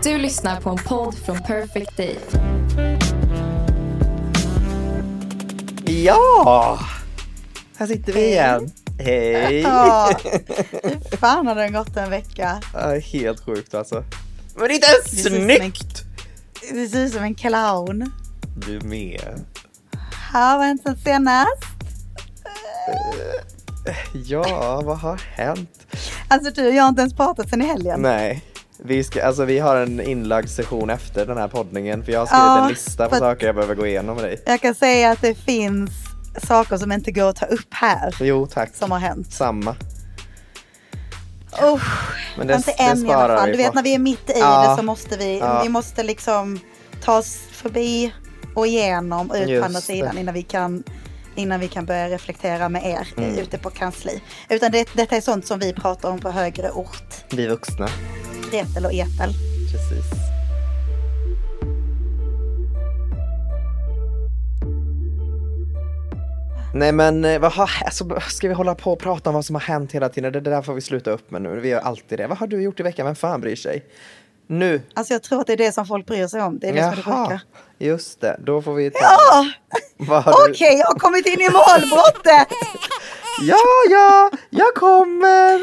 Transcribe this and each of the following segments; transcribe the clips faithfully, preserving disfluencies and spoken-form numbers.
Du lyssnar på en podd från Perfect Day. Ja! Här sitter vi igen. Hej! Ja, hur fan har den gått en vecka? Ja, helt sjukt alltså. Men det är inte Det ser snyggt! Det ser ut som en clown. Du med. Har vi inte senast? Ja, vad har hänt? Alltså du, jag har inte ens pratat sen i helgen. Nej. Vi, ska, alltså, vi har en inlagd session efter den här poddningen. För jag har skrivit Ja, en lista på för- saker jag behöver gå igenom med dig. Jag kan säga att det finns saker som inte går att ta upp här. Jo, tack. Som har hänt. Samma. Oh, Men det, inte det än i alla sparar fall. vi Du vet på. när vi är mitt i Ja. det så måste vi, Ja. vi måste liksom ta oss förbi och igenom och ut Just på andra sidan det. innan vi kan innan vi kan börja reflektera med er Mm. ute på kansli. Utan det, detta är sånt som vi pratar om på högre ort. Vi vuxna. Gretel och Etel. Precis. Nej men eh, vad har, alltså, ska vi hålla på och prata om vad som har hänt hela tiden? Det där får vi sluta upp med nu. Vi gör alltid det. Vad har du gjort i veckan? Vem fan bryr sig? Nu. Alltså jag tror att det är det som folk bryr sig om. Det är det som är det sjuka. Just det. Då får vi ta... Ja! Vad har Okej, du... jag har kommit in i målbrottet! Ja, ja, jag kommer!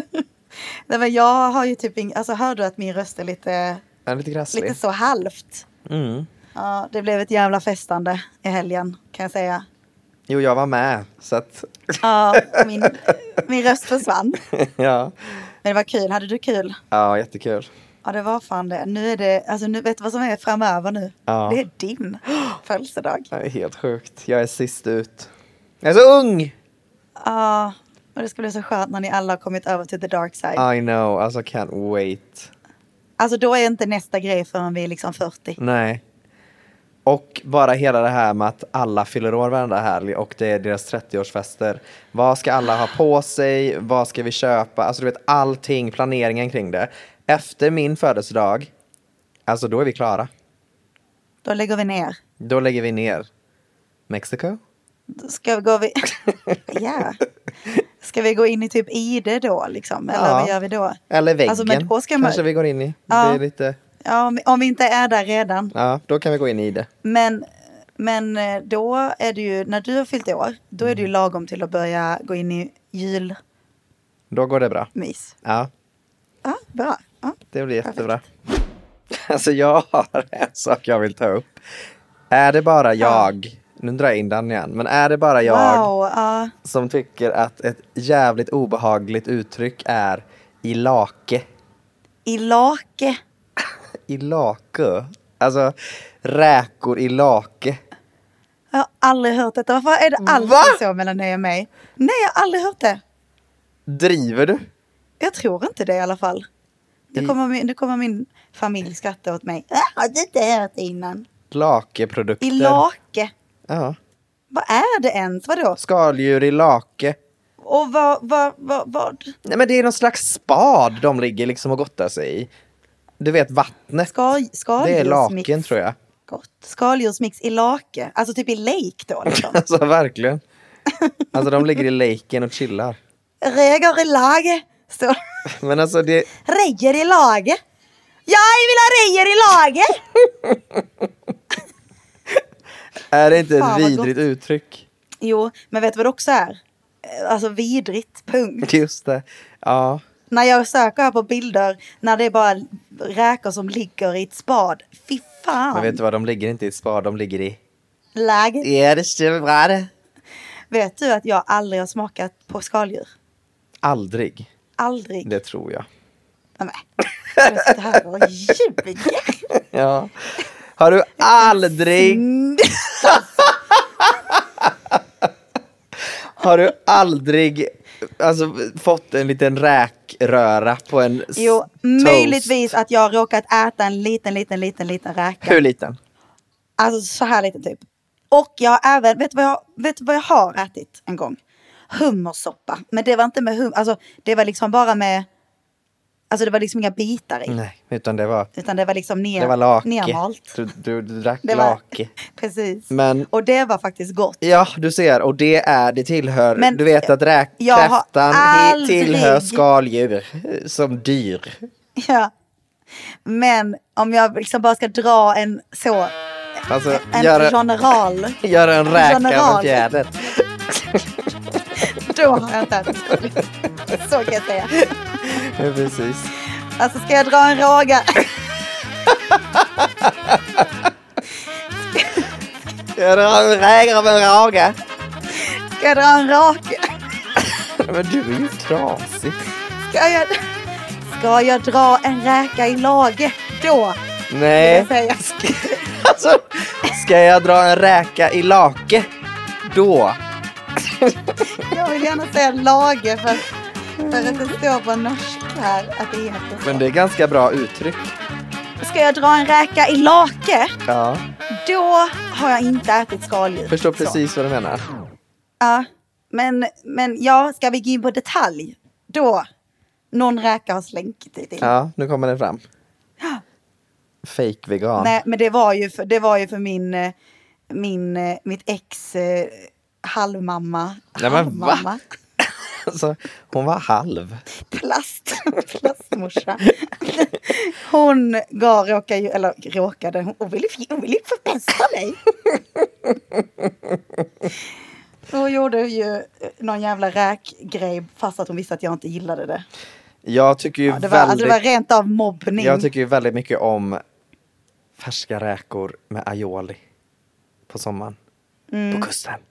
Nej, men jag har ju typ ing... Alltså hör du att min röst är lite, Är lite krasslig? lite så halvt? Mm. Ja, det blev ett jävla festande i helgen kan jag säga. Jo, jag var med. Så att... Ja, och min, min röst försvann. ja. Men det var kul. Hade du kul? Ja, jättekul. Ja, det var fan det. Nu är det, alltså nu vet du vad som är framöver nu? Ja. Det är din födelsedag. Det är helt sjukt. Jag är sist ut. Jag är så ung! Ja, och det ska bli så skönt när ni alla har kommit över till the dark side. I know, alltså can't wait. Alltså då är inte nästa grej förrän vi är liksom fyrtio. Nej. Och bara hela det här med att alla fyller år varenda helg och det är deras trettioårsfester. Vad ska alla ha på sig? Vad ska vi köpa? Alltså du vet allting, planeringen kring det. Efter min födelsedag, alltså då är vi klara. Då lägger vi ner. Då lägger vi ner. Mexico? Då ska vi gå vi... Ja. Ska vi gå in i typ I D då liksom? Eller Ja. vad gör vi då? Eller väggen, Alltså, men då ska man- kanske vi går in i. Ja. Det är lite... Ja, om, om vi inte är där redan. Ja, då kan vi gå in i det. Men, men eh, då är det ju, när du har fyllt år, då är det ju lagom till att börja gå in i julmys. Då går det bra. Ja, Ja, bra. Ja. det blir jättebra. Alltså jag har en sak jag vill ta upp. Är det bara jag, nu drar jag in den igen, men är det bara jag Wow, ja. som tycker att ett jävligt obehagligt uttryck är i lake? I lake. I lake? Alltså räkor i lake. Jag har aldrig hört detta. Varför är det alltid Va? så mellan dig och mig? Nej, jag har aldrig hört det. Driver du? Jag tror inte det i alla fall. Nu I- kommer min, nu kommer min familj skratta åt mig. Jag har inte hört det innan. Lakeprodukter. I lake. Ja. Vad är det ens? Vadå? Skaldjur i lake. Och vad, vad, vad, vad? Nej men det är någon slags spad de ligger liksom och gottar sig i. Du vet vattnet. Skal, Det är skaldjursmix. laken tror jag. Gott. Skaldjursmix i lake. Alltså typ i lake då liksom. Alltså verkligen. Alltså de ligger i laken och chillar. Reger i lage. Står. Men alltså det... Rejer i lage. Jag vill ha rejer i lage. Är det inte ett Fan, vad vidrigt uttryck? Jo, men vet du vad det också är? Alltså vidrigt, punkt. Just det. Ja. När jag söker här på bilder, när det är bara räkor som ligger i ett spad. Fy fan. Men vet du vad, de ligger inte i ett spad, de ligger i... Läge. Ja, det stämmer bra det. Vet du att jag aldrig har smakat på skaldjur? Aldrig. Aldrig. Det tror jag. Nej. Jag sitter här och ljuger. Ja. Har du aldrig... Har du aldrig alltså, fått en liten räkröra på en s- Jo, toast? möjligtvis att jag har råkat äta en liten, liten, liten, liten räka. Hur liten? Alltså så här lite typ. Och jag har även, vet du vad jag, vet du vad jag har ätit en gång? Hummersoppa. Men det var inte med hum, alltså det var liksom bara med, alltså det var liksom inga bitar i. Nej, utan det var, Utan det var liksom ner, det var lake. nermalt. Du, du, du drack Det var, lake. precis. Men, Och det var faktiskt gott. ja, du ser, och det är, det tillhör, Men du vet att räk, jag har kräftan he- aldrig- tillhör skaldjur som dyr. Ja. Men om jag liksom bara ska dra en så... Alltså, en göra, general. göra en räka general. med fjäder. Då har jag inte ätit skaldjur. Så kan jag säga. Ja, precis. Alltså ska jag dra en råga? Jag drar en räka med en råga. Ska jag dra en rake? Men du är ju trasig. Ska jag, ska jag dra en räka i lage? Då Nej. vill jag säga. Alltså, ska jag dra en räka i lake? Då. Jag vill gärna säga lage för, för att det står på norsk här att det heter så. Men det är ganska bra uttryck. Ska jag dra en räka i lake? Ja, Då har jag inte ätit skaldjur. förstår Så. precis vad du menar. Ja, men, men ja, ska vi gå in på detalj? Då, någon räka har slängt i det. Ja, nu kommer det fram. Fake vegan. Nej, men det var ju för, det var ju för min, eh, min, eh, mitt ex eh, halvmamma. Nej, men va? halvmamma. Alltså, hon var halv. Plast, plastmorsa. Hon gav, råkade ju, eller råkade, hon ville, hon ville förpesta mig. Hon gjorde ju någon jävla räkgrej fast att hon visste att jag inte gillade det. Jag tycker ju Ja, det, var, väldigt... alltså, det var rent av mobbning. Jag tycker ju väldigt mycket om färska räkor med aioli på sommaren. Mm. På kusten.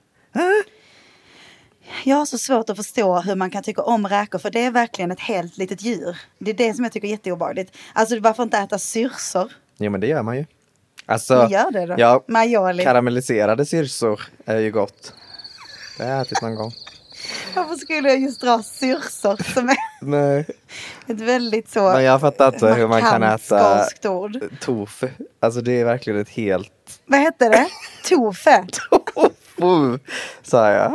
Jag har så svårt att förstå hur man kan tycka om räkor, för det är verkligen ett helt litet djur. Det är det som jag tycker är jätteobehagligt. Alltså varför inte äta syrsor? Jo, men det gör man ju. Alltså, Men gör det då? ja, Med aioli. karamelliserade syrsor är ju gott. Det har jag ätit någon gång. Varför skulle jag just dra syrsor som är Nej. ett väldigt så Men jag fattar inte hur man kan markant äta skånskt ord. tofu. Alltså det är verkligen ett helt... Vad heter det? Tofe. Tofu, sa jag.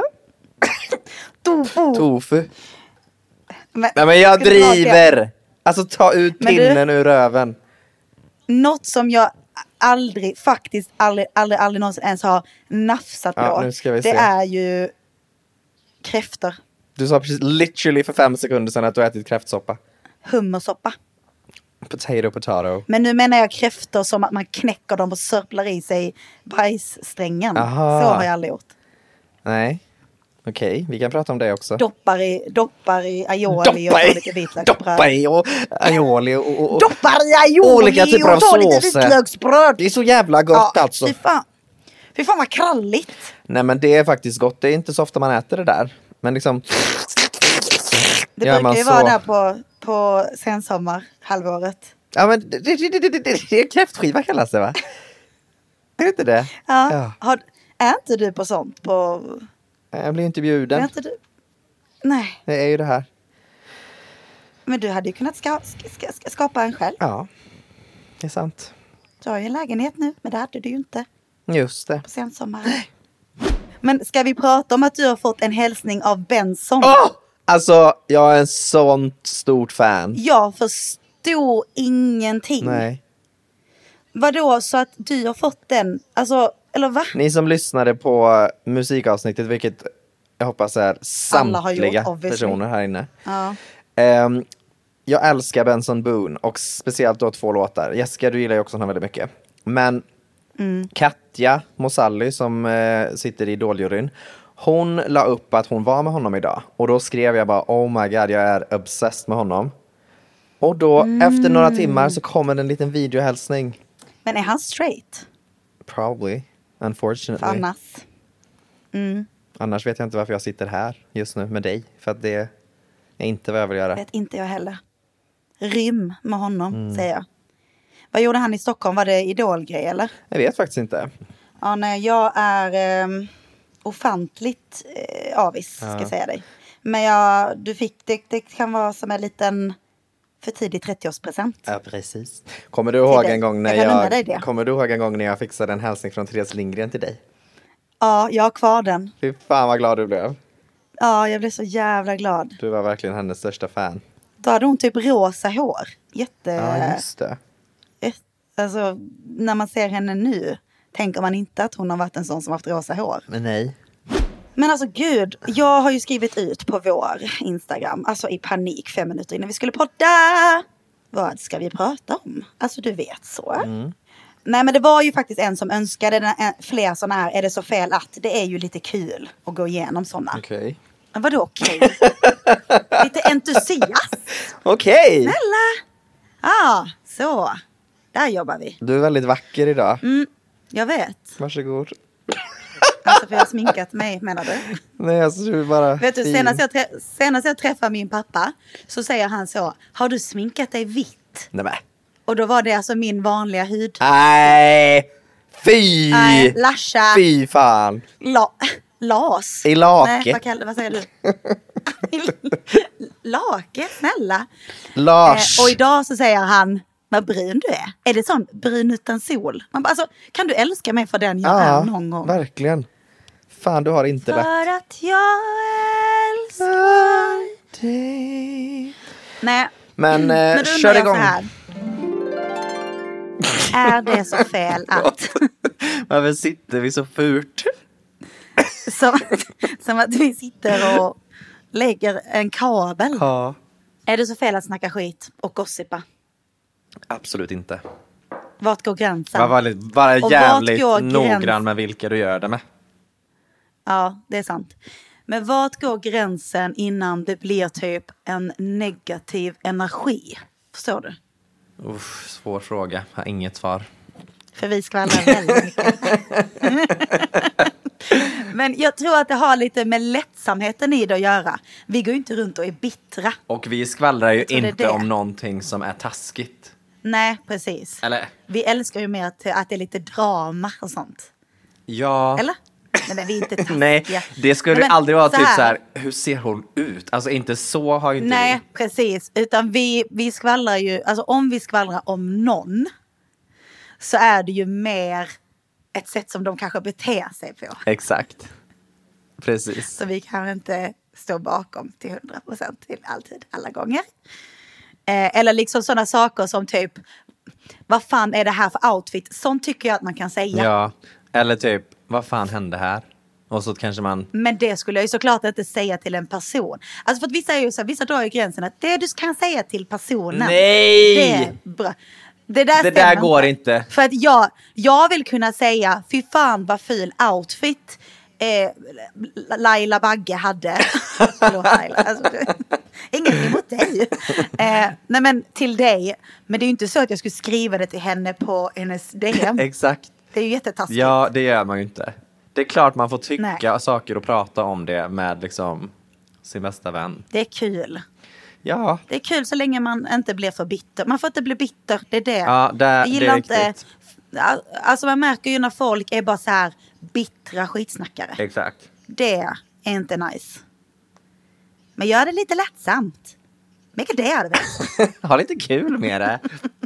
Tofu. Tofu. Men, Nej, men jag ska du ha det? driver! Alltså ta ut Men du- pinnen ur röven. Något som jag aldrig, faktiskt aldrig, aldrig, aldrig någonsin ens har nafsat Ja, på. nu ska vi det se. är ju kräftor. Du sa precis literally för fem sekunder sedan att du har ätit kräftsoppa. Hummersoppa. Potato, potato. Men nu menar jag kräftor som att man knäcker dem och sörplar i sig bajssträngen. Aha. Så har jag aldrig gjort. Nej. Okej, vi kan prata om det också. Doppar i, doppar i aioli och Doppa tar i, lite vitlöksbröd. doppa i och aioli och, och, och. Doppar i aioli Olika typer av och tar lite såser. vitlöksbröd. Det är så jävla gott alltså. Fy fan. Fy fan vad kralligt. Nej, men det är faktiskt gott. Det är inte så ofta man äter det där. Men liksom... Det Gör man brukar ju så? vara där på, på sensommar, halvåret. Ja, men det, det, det, det, det, det är kräftskiva kallas det, va? Är det inte det? Ja. Ja. Har, är inte du på sånt? På, Jag blir inte är bjuden. inte du? Nej, Det är ju det här. men du hade ju kunnat ska, ska, ska, skapa en själv. Ja, det är sant. Du har ju en lägenhet nu, men det hade du ju inte Just det. på sensommaren. Men ska vi prata om att du har fått en hälsning av Benson? Åh! Alltså, jag är en sånt stort fan. Jag förstod ingenting. Nej. Vadå, så att du har fått den? Alltså, eller va? Ni som lyssnade på musikavsnittet, vilket jag hoppas är Alla har gjort, samtliga obviously. personer här inne. Ja. Ehm, jag älskar Benson Boone och speciellt då två låtar. Jessica, du gillar ju också honom väldigt mycket. Men Mm. Katja Mosalli som eh, sitter i Idoljuryn, hon la upp att hon var med honom idag. Och då skrev jag bara, oh my god, jag är obsessed med honom. Och då, Mm. efter några timmar så kommer en liten videohälsning. Men är han straight? Probably, unfortunately. För annars. Mm. Annars vet jag inte varför jag sitter här just nu med dig. För att det är inte vad jag vill göra. Vet inte jag heller. Rym med honom, Mm. säger jag. Vad gjorde han i Stockholm? Var det idolgrej eller? Jag vet faktiskt inte. Ja, nej, jag är eh, ofantligt eh, avis, ska Ja. jag säga dig. Men jag, du fick, det, det kan vara som en liten för tidig trettioårspresent. Ja, precis. Kommer du ihåg dig. en gång när Jag kan unna jag, dig det. kommer du ihåg en gång när jag fixade en hälsning från Therese Lindgren till dig? Ja, jag har kvar den. Fy fan vad glad du blev. Ja, jag blev så jävla glad. Du var verkligen hennes största fan. Då hade hon typ rosa hår. Jätte... Ja, just det. Jätte- Alltså, när man ser henne nu tänker man inte att hon har varit en sån som haft rosa hår. Men nej. Men alltså gud, jag har ju skrivit ut på vår Instagram, alltså i panik fem minuter innan vi skulle podda. vad ska vi prata om? Alltså du vet så. Mm. Nej men det var ju faktiskt en som önskade den, en, fler sådana här. Är det så fel att? Det är ju lite kul att gå igenom sådana. Okej. Okay. Men vadå okej? Okay? Lite entusiast. Okej. Okay. Snälla. Ja, ah, så. Där jobbar vi. Du är väldigt vacker idag. Mm, jag vet. Varsågod. Alltså för jag har sminkat mig, menar du? Nej, alltså du är bara vet du, fin. senast jag, trä- senast jag träffade min pappa så säger han så, har du sminkat dig vitt? Nej, men. Och då var det alltså min vanliga hud. Nej, fy! Nej, lasha. Fy fan. La- las. I lake. Nej, vad, kallar, vad säger du? Lake, snälla. Lars. Eh, och idag så säger han, vad brun du är. Är det sån brun utan sol? Man bara, alltså, kan du älska mig för den jag ja, är någon gång? Verkligen. Fan, du har inte rätt. För att jag älskar dig. Nej. Men, eh, Men kör igång. Så här. Är det så fel att... Varför sitter vi så fult? som, som att vi sitter och lägger en kabel. Ja. Är det så fel att snacka skit och gossipa? Absolut inte. Vart går gränsen? Var väldigt, bara och jävligt noggrann gräns... med vilka du gör det med. Ja, det är sant. Men vart går gränsen innan det blir typ en negativ energi? Förstår du? Uff, svår fråga. Jag har inget svar. För vi skvallrar väldigt mycket. Men jag tror att det har lite med lättsamheten i det att göra. Vi går ju inte runt och är bittra. Och vi skvallrar ju inte det det. om någonting som är taskigt. Nej, precis. Eller? Vi älskar ju mer att, att det är lite drama och sånt. Ja. Eller? Nej, men vi är inte taskiga. Nej, det skulle men, aldrig vara så typ här. så här, hur ser hon ut? Alltså inte så har ju inte Nej, vi. precis. Utan vi, vi skvallrar ju, alltså om vi skvallrar om någon så är det ju mer ett sätt som de kanske beter sig på. Exakt. Precis. Så vi kan inte stå bakom till hundra procent till alltid, alla gånger. Eh, eller liksom sådana saker som typ, vad fan är det här för outfit? Sånt tycker jag att man kan säga. Ja, eller typ, vad fan hände här? Och så kanske man... Men det skulle jag ju såklart inte säga till en person. Alltså för att vissa är ju så här, vissa drar ju gränsen att det du kan säga till personen. Nej! Det är bra. Det där, det där går inte. inte. För att jag, jag vill kunna säga, fy fan vad ful outfit eh, Laila Bagge hade. Förlåt Laila. Alltså, inget emot dig. Eh, nej men till dig. Men det är ju inte så att jag skulle skriva det till henne på hennes D M. Exakt. Det är ju jättetaskigt. Ja, det gör man ju inte. Det är klart man får tycka Nej. saker och prata om det med liksom sin bästa vän. Det är kul. Ja. Det är kul så länge man inte blir för bitter. Man får inte bli bitter, det är det. Ja, det, jag gillar det är inte, riktigt. alltså man märker ju när folk är bara så här bittra skitsnackare. Exakt. Det är inte nice. Men gör det lite lättsamt. Mycket det är det väl. Ha lite kul med det.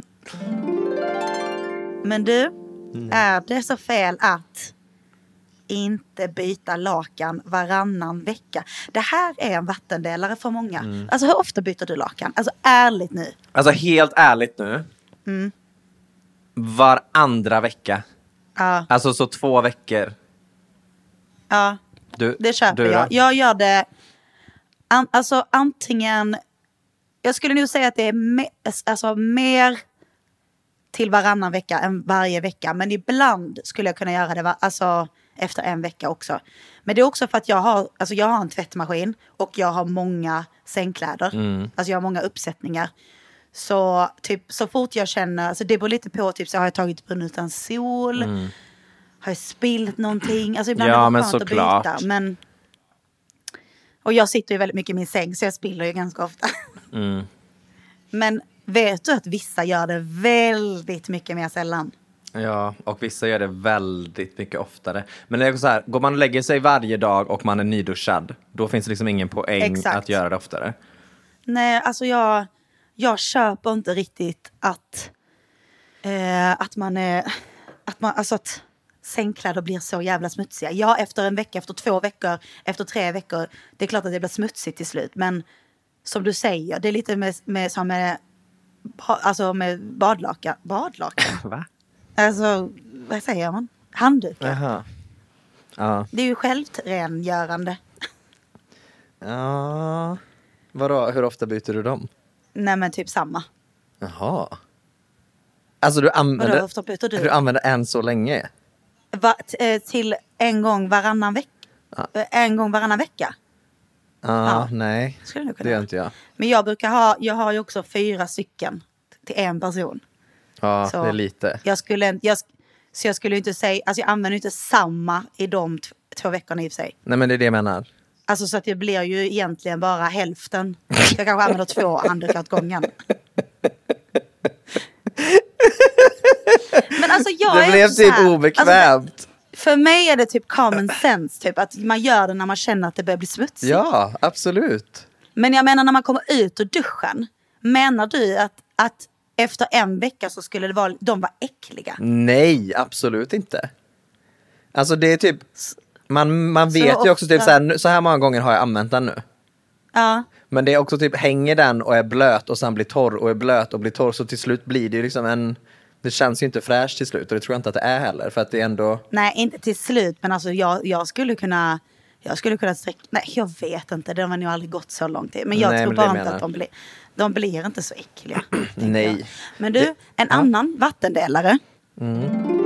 Men du, mm. är det så fel att inte byta lakan varannan vecka? Det här är en vattendelare för många. Mm. Alltså hur ofta byter du lakan? Alltså ärligt nu. Alltså helt ärligt nu. Mm. Var andra vecka. Ja. Alltså så två veckor. Ja, du, det köper du jag. Jag gör det, an, alltså antingen, jag skulle nog säga att det är me, alltså, mer till varannan vecka än varje vecka. Men ibland skulle jag kunna göra det alltså, efter en vecka också. Men det är också för att jag har, alltså, jag har en tvättmaskin och jag har många sängkläder. Mm. Alltså jag har många uppsättningar. Så typ så fort jag känner, alltså det beror lite på, typ så har jag tagit brunn utan sol. Mm. Har jag spilt någonting? Alltså ibland ja, är det men skönt att byta. Men, och jag sitter ju väldigt mycket i min säng så jag spiller ju ganska ofta. Mm. Men vet du att vissa gör det väldigt mycket mer sällan? Ja, och vissa gör det väldigt mycket oftare. Men det är så här, går man och lägger sig varje dag och man är nyduschad, då finns det liksom ingen poäng Exakt. Att göra det oftare. Nej, alltså jag, jag köper inte riktigt att, eh, att man är, att man, alltså att sängkläder blir så jävla smutsiga. Ja, efter en vecka, efter två veckor, efter tre veckor, det är klart att det blir smutsigt till slut. Men som du säger, det är lite med, med, som med, alltså med badlakan. Badlakan? Va? Alltså, vad säger man? Handdukar. Jaha. Ja. Det är ju självrengörande. Ja. Vadå, hur ofta byter du dem? Nej men typ samma. Jaha. Alltså du använder, Vadå, hur ofta byter du? du använder en så länge? Va, t- eh, till en gång varannan vecka. Ja. En gång varannan vecka. Ah, Ja. nej, Skulle jag kunna det gör göra. inte jag. Men jag brukar ha, jag har ju också fyra stycken till en person. Ja, Så det är lite. Jag skulle, jag, så jag skulle inte säga, alltså jag använder inte samma i de t- två veckorna i och för sig. Nej, men det är det jag menar. Alltså så att det blir ju egentligen bara hälften. Jag kanske använder två handdukar åt gången. Men alltså jag Det är blev också så typ här, obekvämt. Alltså, för mig är det typ common sense, typ att man gör det när man känner att det börjar bli smutsigt. Ja, absolut. Men jag menar när man kommer ut ur duschen, menar du att, att efter en vecka så skulle det vara, de vara äckliga? Nej, absolut inte. Alltså det är typ, man, man vet Så ju också typ ofta- så här, så här många gånger har jag använt den nu. Ja. Men det är också typ, hänger den och är blöt och sen blir torr och är blöt och blir torr, så till slut blir det ju liksom en, det känns ju inte fräscht till slut, och det tror jag inte att det är heller, för att det är ändå... Nej, inte till slut, men alltså jag, jag skulle kunna, jag skulle kunna sträcka, nej jag vet inte, det har nog aldrig gått så långt till. Men jag Nej, tror men det bara menar. inte att de blir, de blir inte så äckliga. tänker Nej. jag. Men du, Det- en ja. annan vattendelare. Mm.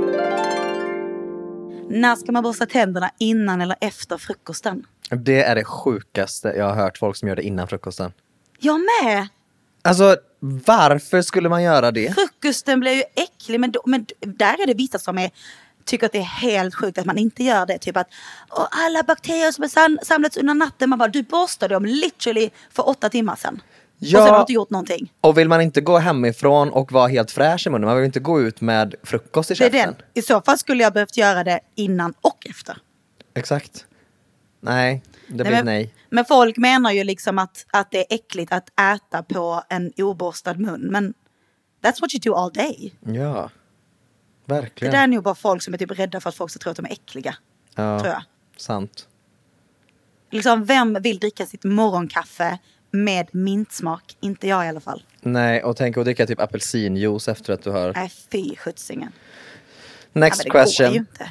När ska man borsta tänderna, innan eller efter frukosten? Det är det sjukaste jag har hört, folk som gör det innan frukosten. Jag med! Alltså, varför skulle man göra det? Frukosten blir ju äcklig, men, då, men där är det vissa som är, tycker att det är helt sjukt att man inte gör det. Typ att och alla bakterier som har sam- samlats under natten, man bara, du borstade dem literally för åtta timmar sedan. Ja. Och sen har du inte gjort någonting. Och vill man inte gå hemifrån och vara helt fräsch i munnen, man vill inte gå ut med frukost i Det är käften. den. I så fall skulle jag behövt göra det innan och efter. Exakt. Nej, det blir men, nej. men folk menar ju liksom att, att det är äckligt att äta på en oborstad mun. Men that's what you do all day. Ja, Det verkligen. där är nog bara folk som är typ rädda för att folk ska tro att de är äckliga. Ja, Tror jag. sant. Liksom, vem vill dricka sitt morgonkaffe med mintsmak? Inte jag i alla fall. Nej, och tänk att dricka typ apelsinjuice efter att du har... Nej, fy skjutsingen. Next Ja, men det går ju question. inte.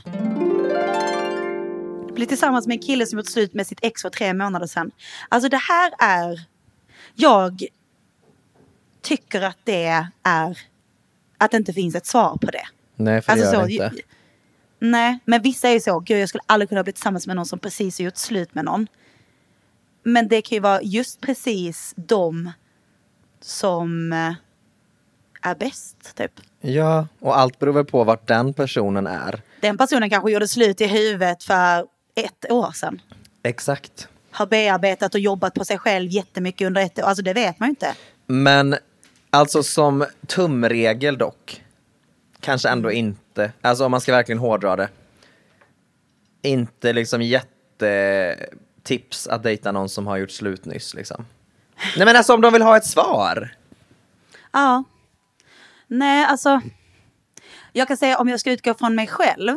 Blir tillsammans med en kille som gjort slut med sitt ex för tre månader sedan. Alltså det här är... Jag tycker att det är... Att det inte finns ett svar på det. Nej, för det Alltså gör så, det inte. ju- Nej, men vissa är ju så. Gud, jag skulle aldrig kunna bli tillsammans med någon som precis har gjort slut med någon. Men det kan ju vara just precis de som eh, är bäst, typ. Ja, och allt beror väl på vart den personen är. Den personen kanske gjorde slut i huvudet för ett år sedan. Exakt. Har bearbetat och jobbat på sig själv jättemycket under ett år. Alltså det vet man ju inte. Men alltså som tumregel dock, kanske ändå inte. Alltså om man ska verkligen hårdra det. Inte liksom jättetips att dejta någon som har gjort slut nyss liksom. Nej, men alltså om de vill ha ett svar. Ja. Nej, alltså. Jag kan säga om jag ska utgå från mig själv.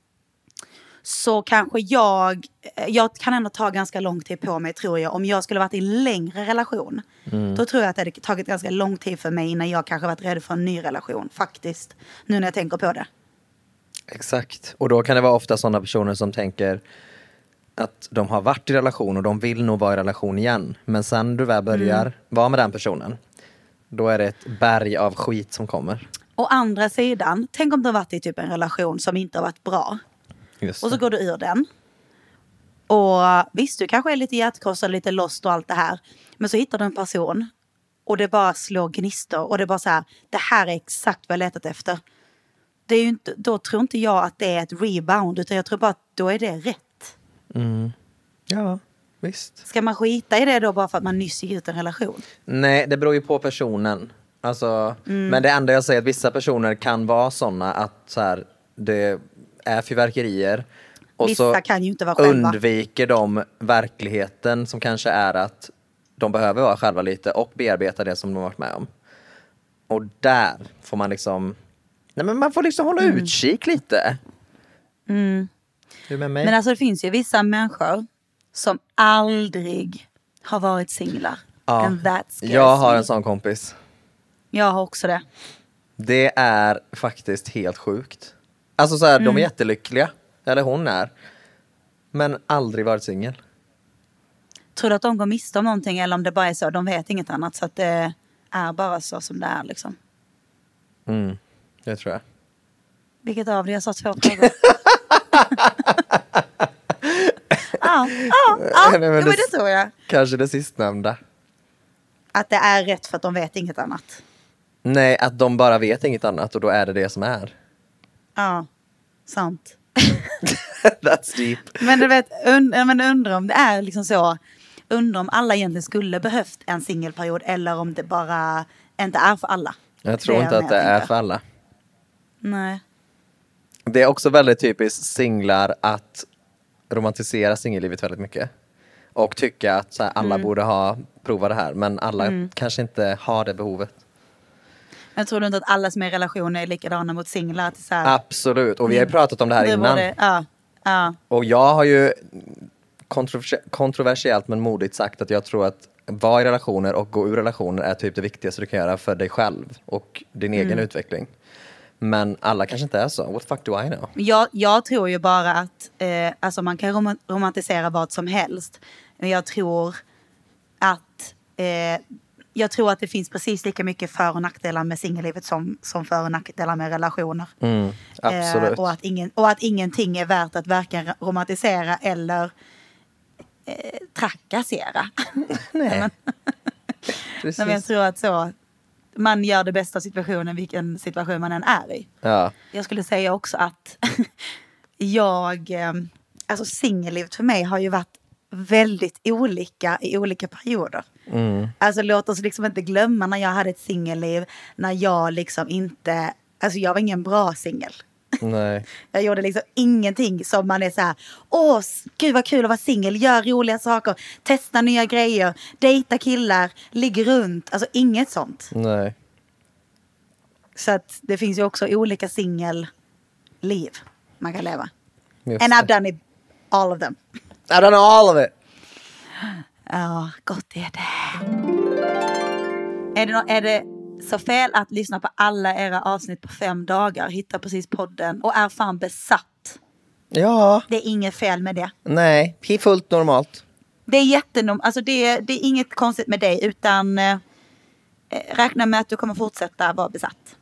Så kanske jag. Jag kan ändå ta ganska lång tid på mig, tror jag. Om jag skulle varit i en längre relation. Mm. Då tror jag att det hade tagit ganska lång tid för mig innan jag kanske varit redo för en ny relation. Faktiskt. Nu när jag tänker på det. Exakt. Och då kan det vara ofta sådana personer som tänker att de har varit i relation och de vill nog vara i relation igen. Men sen du väl börjar Mm. vara med den personen, då är det ett berg av skit som kommer. Å andra sidan, tänk om du har varit i typ en relation som inte har varit bra. Just Och så det. går du ur den. Och visst, du kanske är lite hjärtkrossad, lite lost och allt det här. Men så hittar du en person. Och det bara slår gnistor. Och det är bara så här, det här är exakt vad jag letat efter. Det är ju inte, då tror inte jag att det är ett rebound. Utan jag tror bara att då är det rätt. Mm. Ja, visst. Ska man skita i det då bara för att man nyss gick ut en relation? Nej, det beror ju på personen. Alltså, Mm. Men det enda jag säger är att vissa personer kan vara sådana att så här, det är fyrverkerier. Och Vissa så kan ju inte vara själva. undviker de verkligheten som kanske är att de behöver vara själva lite och bearbeta det som de har varit med om. Och där får man liksom... Nej, men man får liksom hålla Mm. utkik lite. Mm. Du med mig? Men alltså det finns ju vissa människor som aldrig har varit singlar. Ja. And that scares Jag har me. en sån kompis. Jag har också det. Det är faktiskt helt sjukt. Alltså så här, Mm. de är jättelyckliga. Eller hon är. Men aldrig varit singel. Tror du att de går miste om någonting eller om det bara är så? De vet inget annat så att det, är bara så som det är liksom. Mm, det tror jag. Vilket av det jag sa två frågor? Ja, ja, ja, men det, det tror jag. Kanske det sistnämnda. Att det är rätt för att de vet inget annat. Nej, att de bara vet inget annat och då är det det som är. Ja, sant. That's deep. Men du vet, und- men undrar om det är liksom så. Undrar om alla egentligen skulle behövt en singelperiod eller om det bara inte är för alla. Jag tror det inte att det är för alla. Nej. Det är också väldigt typiskt singlar att romantisera singellivet väldigt mycket. Och tycka att så här, alla Mm. borde ha provat det här. Men alla Mm. kanske inte har det behovet. Jag tror inte att alla som är i relationer är likadana mot singlar. Att det är så här, Absolut. Och vi har ju pratat om det här det innan. borde- ja, ja. Och jag har ju kontrovers- kontroversiellt men modigt sagt att jag tror att vara i relationer och gå ur relationer är typ det viktigaste du kan göra för dig själv och din egen Mm. utveckling. Men alla kanske inte är så. What the fuck do I know? Jag, jag tror ju bara att eh, alltså man kan rom- romantisera vad som helst. Men jag tror att eh, jag tror att det finns precis lika mycket för- och nackdelar med singellivet som, som för- och nackdelar med relationer. Mm, absolut. Eh, och, att ingen, och att ingenting är värt att varken romantisera eller eh, trakassera. Nej. Men, Precis. men jag tror att så man gör det bästa av situationen vilken situation man än är i. Ja. Jag skulle säga också att jag, eh, alltså singellivet för mig har ju varit väldigt olika i olika perioder. Mm. Alltså låt oss liksom inte glömma när jag hade ett singelliv, när jag liksom inte, alltså jag var ingen bra singel. Nej. Jag gjorde liksom ingenting som man är så här, åh s- gud vad kul att vara singel, gör roliga saker, testa nya grejer, dejta killar, ligga runt, alltså inget sånt. Nej. Så att det finns ju också olika singelliv man kan leva. Just And I've det. done it, all of them. I don't know all of it. Ja, gott är det. Är det, nå- är det så fel att lyssna på alla era avsnitt på fem dagar, hitta precis podden och är fan besatt? Ja. Det är inget fel med det. Nej. Det är fullt normalt. Det är jättenom, alltså det, det är inget konstigt med dig utan eh, räkna med att du kommer fortsätta vara besatt.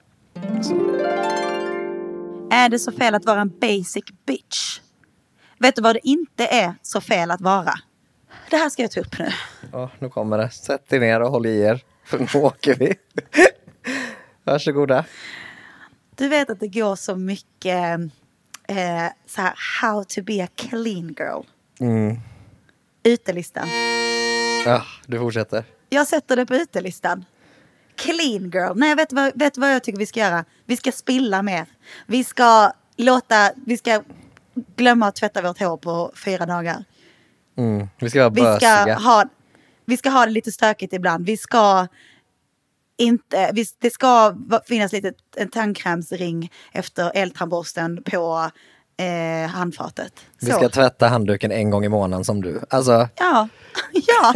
Är det så fel att vara en basic bitch? Vet du vad det inte är så fel att vara? Det här ska jag ta upp nu. Ja, nu kommer det. Sätt er ner och håll i er. För nu åker vi. Varsågoda. Du vet att det går så mycket eh, så här, how to be a clean girl. Mm. Utelistan. Ja, du fortsätter. Jag sätter det på utelistan. Clean girl. Nej, vet du vad, vet du vad jag tycker vi ska göra? Vi ska spilla mer. Vi ska låta, vi ska glömma att tvätta vårt hår på fyra dagar. Mm. Vi ska vara Vi ska bösiga. ha, vi ska ha det lite stökigt ibland. Vi ska inte, vi, det ska va- finnas lite en tandkrämsring efter eltandborsten på eh, handfatet. Vi Så. ska tvätta handduken en gång i månaden som du. Alltså, Ja, ja.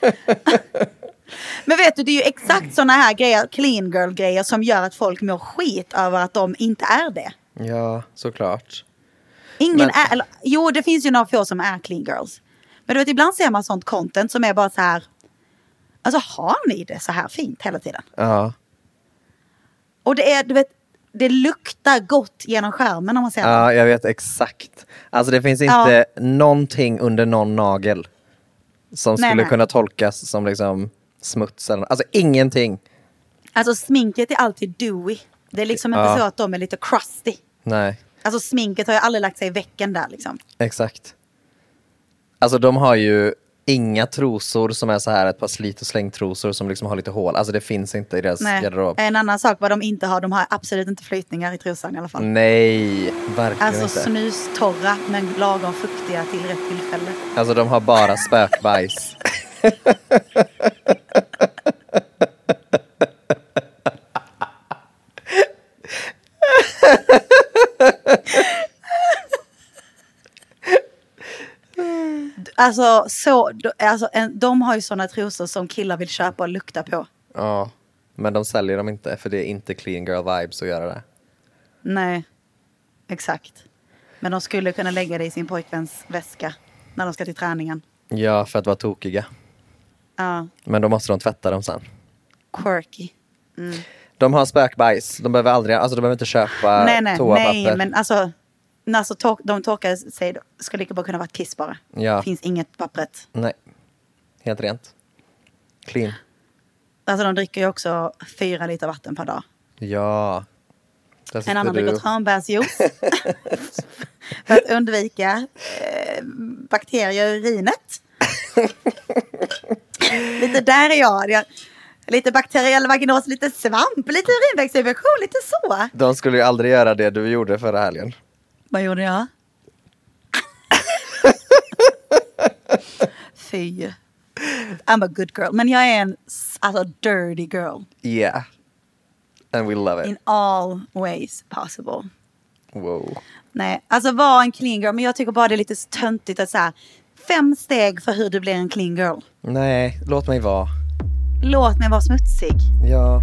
Men vet du, det är ju exakt såna här grejer, clean girl grejer som gör att folk mår skit över att de inte är det. ja, såklart. Ingen Men- är, eller, jo det finns ju några få som är clean girls. Men du vet, ibland ser man sånt content som är bara så här, alltså har ni det så här fint hela tiden? Ja. Och det är, du vet, det luktar gott genom skärmen när man ser det. Ja, jag vet exakt. Alltså det finns inte någonting under någon nagel som Nej, skulle nej. kunna tolkas som liksom smuts eller alltså ingenting. Alltså sminket är alltid dewy. Det är liksom inte Ja. så att de är lite crusty. Nej, Alltså sminket har ju aldrig lagt sig i vecken där liksom. exakt. Alltså de har ju inga trosor som är så här ett par slit och slängtrosor som liksom har lite hål. Alltså det finns inte i deras Nej. garderob. En annan sak vad de inte har, de har absolut inte flytningar i trosan i alla fall. Nej, verkligen Alltså inte. snustorra men lagom fuktiga till rätt tillfälle. Alltså de har bara spökbajs. Alltså, så, alltså en, de har ju såna trosor som killar vill köpa och lukta på. Ja, men de säljer dem inte för det är inte clean girl vibes att göra det. Nej, exakt. Men de skulle kunna lägga det i sin pojkväns väska när de ska till träningen. Ja, för att vara tokiga. Ja, Men då måste de tvätta dem sen. Quirky. Mm. De har spökbajs. De behöver aldrig, alltså de behöver inte köpa nej, nej, toapapper. Nej, men alltså, alltså tor- de torkar sig, ska lika bara kunna vara ett kiss bara. Ja. Finns inget pappret. Nej, helt rent. Clean. Alltså de dricker ju också fyra liter vatten per dag. Ja. En annan du. dricker tranbärsjuice. För att undvika eh, bakterier i urinet. Lite där är jag. jag lite bakteriell vaginos, lite svamp, lite urinvägsinfektion, lite så. De skulle ju aldrig göra det du gjorde förra helgen. Vad gjorde jag? Fy. I'm a good girl. Men jag är en alltså, dirty girl. Yeah. And we love it. In all ways possible. Wow. Nej, alltså var en clean girl. Men jag tycker bara det är lite töntigt att säga fem steg för hur du blir en clean girl. Nej, låt mig vara. Låt mig vara smutsig. Ja.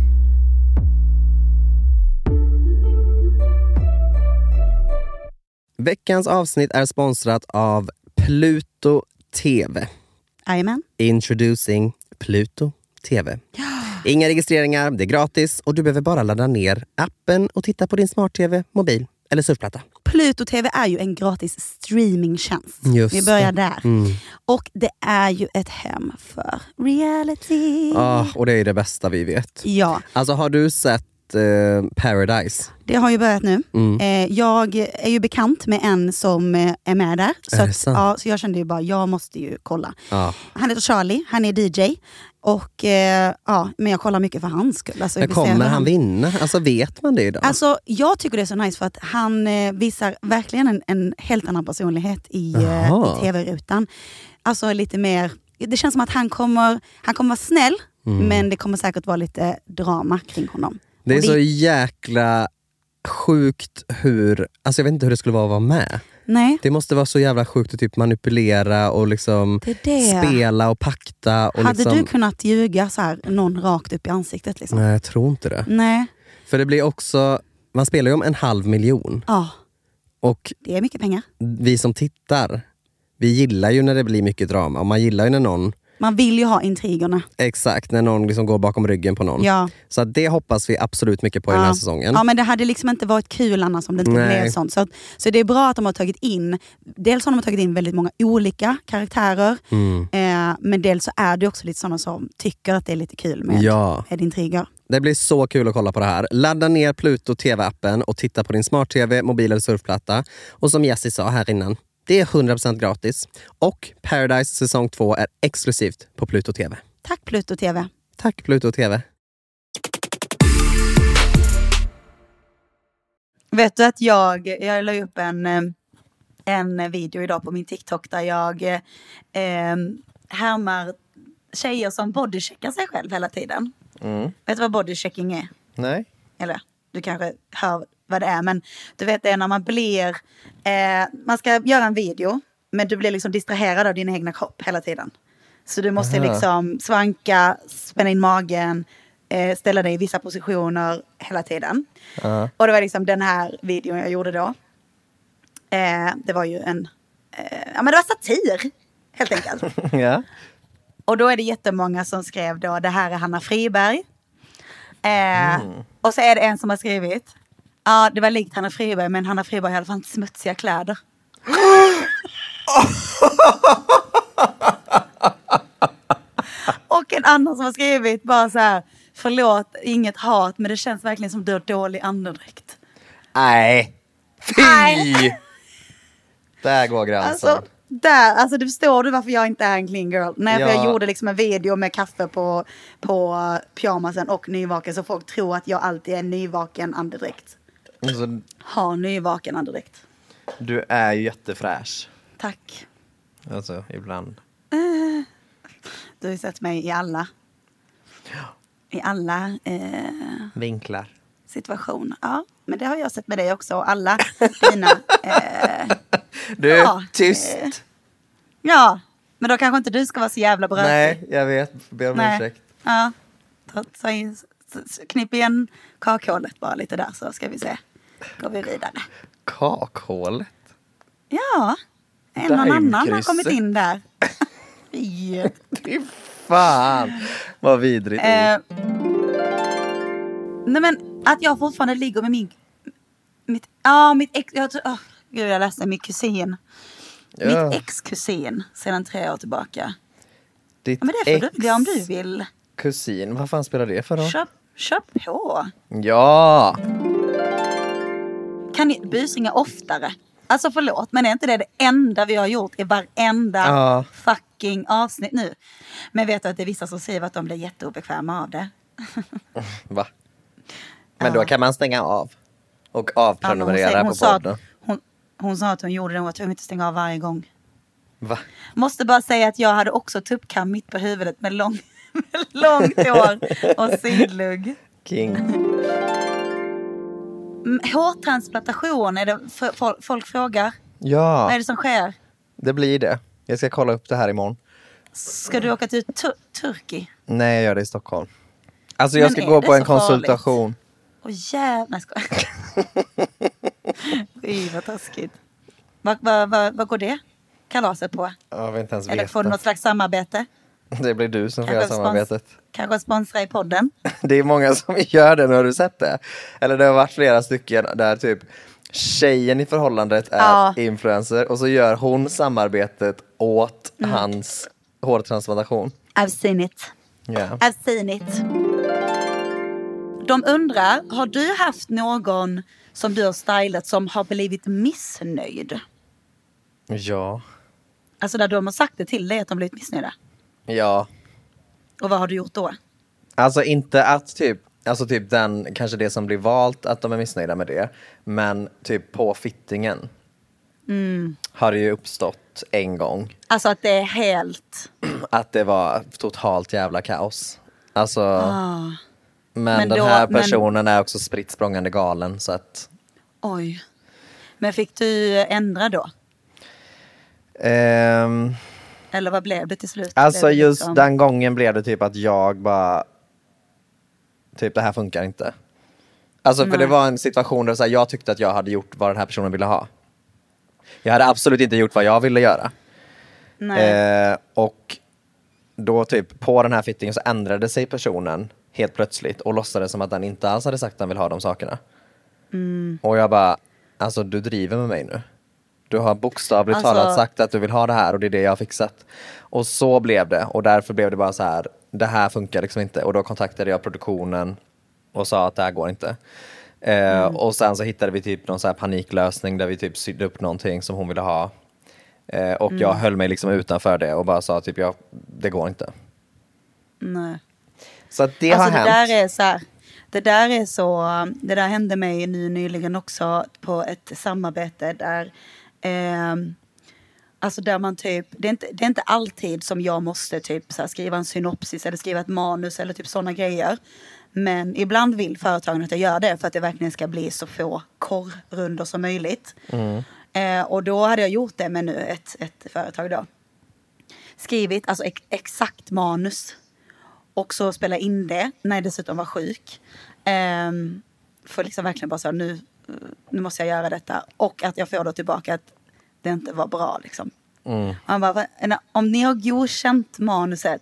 Veckans avsnitt är sponsrat av Pluto T V. Jajamän. Introducing Pluto T V. Inga registreringar, det är gratis och du behöver bara ladda ner appen och titta på din smart-tv, mobil eller surfplatta. Pluto T V är ju en gratis streamingtjänst. Just Vi börjar där. Mm. Och det är ju ett hem för reality. Ja, och det är det bästa vi vet. Ja. Alltså har du sett eh, Paradise? Det har ju börjat nu. Mm. Eh, jag är ju bekant med en som eh, är med där. Så, Är det att, sant? ja, så jag kände ju bara, jag måste ju kolla. Ja. Han heter Charlie, han är D J. Och eh, ja, men jag kollar mycket för hans skull. Alltså, Men vi ser hur kommer han vinna? Alltså vet man det idag? Alltså jag tycker det är så nice för att han eh, visar verkligen en, en helt annan personlighet i, eh, Jaha. i tv-rutan. Alltså lite mer, det känns som att han kommer, han kommer vara snäll, Mm. men det kommer säkert vara lite drama kring honom. Det är Och så jäkla sjukt hur, alltså jag vet inte hur det skulle vara att vara med. Nej, Det måste vara så jävla sjukt att typ manipulera och liksom det är det. spela och pakta. Och Hade liksom... du kunnat ljuga så här, någon rakt upp i ansiktet liksom? Nej, jag tror inte det. Nej. För det blir också, man spelar ju om en halv miljon. Ja, Och det är mycket pengar. vi som tittar, vi gillar ju när det blir mycket drama. Och man gillar ju när någon, Man vill ju ha intrigerna. exakt, när någon liksom går bakom ryggen på någon. Ja. Så att det hoppas vi absolut mycket på i Ja. den här säsongen. Ja, men det hade liksom inte varit kul annars om det inte Nej. blev sånt. Så, att, så det är bra att de har tagit in, dels har de tagit in väldigt många olika karaktärer, Mm. eh, men dels så är det också lite sådana som tycker att det är lite kul med, Ja. med intriger. Det blir så kul att kolla på det här. Ladda ner Pluto T V-appen och titta på din smart-tv, mobil eller surfplatta. Och som Jessie sa här innan, det är hundra procent gratis. Och Paradise säsong två är exklusivt på Pluto T V. Tack Pluto T V. Tack Pluto T V. Vet du att jag, jag la upp en, eh, en video idag på min TikTok där jag eh, härmar tjejer som bodycheckar sig själv hela tiden. Mm. Vet du vad bodychecking är? Nej. Eller du kanske hör vad det är, men du vet det är när man blir, eh, man ska göra en video, men du blir liksom distraherad av din egna kropp hela tiden. Så du måste Aha. liksom svanka, spänna in magen, eh, ställa dig i vissa positioner hela tiden. Ja. Och det var liksom den här videon jag gjorde då. Eh, det var ju en, eh, ja men det var satir, helt enkelt. Ja. Och då är det jättemånga som skrev då, det här är Hanna Friberg. Eh, Mm. Och så är det en som har skrivit, ja det var likt Hanna Friberg, men Hanna Friberg har i alla fall smutsiga kläder. Och en annan som har skrivit bara så här, förlåt, inget hat, men det känns verkligen som du har dålig andedräkt. Nej. Fy! Nej. Där går gränsen. Alltså, där, alltså du förstår du varför jag inte är en clean girl. Nej, Ja. för jag gjorde liksom en video med kaffe på, på pyjamasen och nyvaken, så folk tror att jag alltid är nyvaken andedräkt. Alltså, Har nyvaken andedräkt. du är ju jättefräsch. Tack. Alltså, ibland. Du har ju sett mig i alla, i alla eh, Vinklar. situationer. Ja, men det har jag sett med dig också. Alla dina... Eh, Du, Ja, tyst. eh, ja, men då kanske inte du ska vara så jävla brötig. Nej, jag vet. Ber om Nej. ursäkt. Ja. Ta, ta in, s- s- knipp igen kakhålet bara lite där, så ska vi se. Går vi vidare. Kakhålet. Ja, en och annan har Daimkrysset. kommit in där. Fy. Fy fan. Vad vidrigt. eh, Nej men att jag fortfarande ligger med min... Mitt, ja, mitt ex... Jag, oh, gud, jag läste min kusin. Ja. Mitt ex-kusin sedan tre år tillbaka. Ditt Ja, men det får ex... du vilja om du vill. Kusin, vad fan spelar det för då? Köp, köp på. Ja! Kan ni busringa oftare? Alltså förlåt, men är inte det det enda vi har gjort i varenda Ja. fucking avsnitt nu? Men vet du att det är vissa som säger att de blir jätteobekväma av det? Va? Men Ja. då kan man stänga av. Och Ja, men avprenumerera hon, på sa podden. att, hon, hon sa att hon gjorde det, hon var tvungen att stänga av varje gång. Va? Måste bara säga att jag hade också tuppkam mitt på huvudet med, lång, med långt hår och sidlugg. King. Mm, Hårtransplantation, är det f- folk, folk frågar. Ja, Vad är det som sker? det blir det. Jag ska kolla upp det här imorgon. Ska du åka till tur- Turki? Nej, jag gör det i Stockholm. Alltså jag Men ska är gå det på en så farligt? konsultation. Åh jävlar, nej, skojar. Fy, vad taskigt. Vad, vad, vad, vad går det kalaset på? Jag vill inte ens Eller får du veta. något slags samarbete? Det blir du som får göra Kanske spons- samarbetet. Kanske sponsra i podden? Det är många som gör det, nu har du sett det? Eller det har varit flera stycken där typ tjejen i förhållandet är Ja. influencer och så gör hon samarbetet åt Mm. hans hårtransplantation. I've seen it. Ja. I've seen it. De undrar, har du haft någon som du har stylat som har blivit missnöjd? Ja. Alltså där de har sagt det till dig att de blivit missnöjda. Ja. Och vad har du gjort då? Alltså inte att typ, alltså typ den, kanske det som blir valt att de är missnöjda med det. Men typ på fittingen Mm. har det ju uppstått en gång. Alltså att det är helt... Att det var totalt jävla kaos. Alltså, Ah, men, Men den då- här men- personen är också spritt språngande galen så att... oj. Men fick du ändra då? Ehm, Eller vad blev det till slut? alltså Blev det just liksom- den gången blev det typ att jag bara... Typ det här funkar inte. Alltså för Nej. det var en situation där så här, jag tyckte att jag hade gjort vad den här personen ville ha. Jag hade absolut inte gjort vad jag ville göra. Nej. Eh, och då typ på den här fittingen så ändrade sig personen helt plötsligt och låtsades som att den inte alls hade sagt att den vill ha de sakerna. Mm. Och jag bara, alltså du driver med mig nu. Du har bokstavligt Alltså- talat sagt att du vill ha det här och det är det jag har fixat. Och så blev det och därför blev det bara så här, det här funkar liksom inte. Och då kontaktade jag produktionen och sa att det här går inte. Eh, Mm. Och sen så hittade vi typ någon så här paniklösning där vi typ sydde upp någonting som hon ville ha. Eh, och Mm. jag höll mig liksom utanför det och bara sa typ, ja, det går inte. Nej. Så att det Alltså har det hänt. där är så här, det där är så, det där hände mig nu nyligen också på ett samarbete där, eh, alltså där man typ, det är inte, det är inte alltid som jag måste typ så här skriva en synopsis eller skriva ett manus eller typ sådana grejer. Men ibland vill företagen att jag gör det för att det verkligen ska bli så få korrrundor som möjligt. Eh, och då hade jag gjort det med nu ett, ett företag då. Skrivit alltså ex- exakt manus. Och så spela in det när jag dessutom var sjuk. Um, för liksom verkligen bara så nu, nu måste jag göra detta. Och att jag får då tillbaka att det inte var bra liksom. Mm. Man bara, "Va- om ni har godkänt manuset.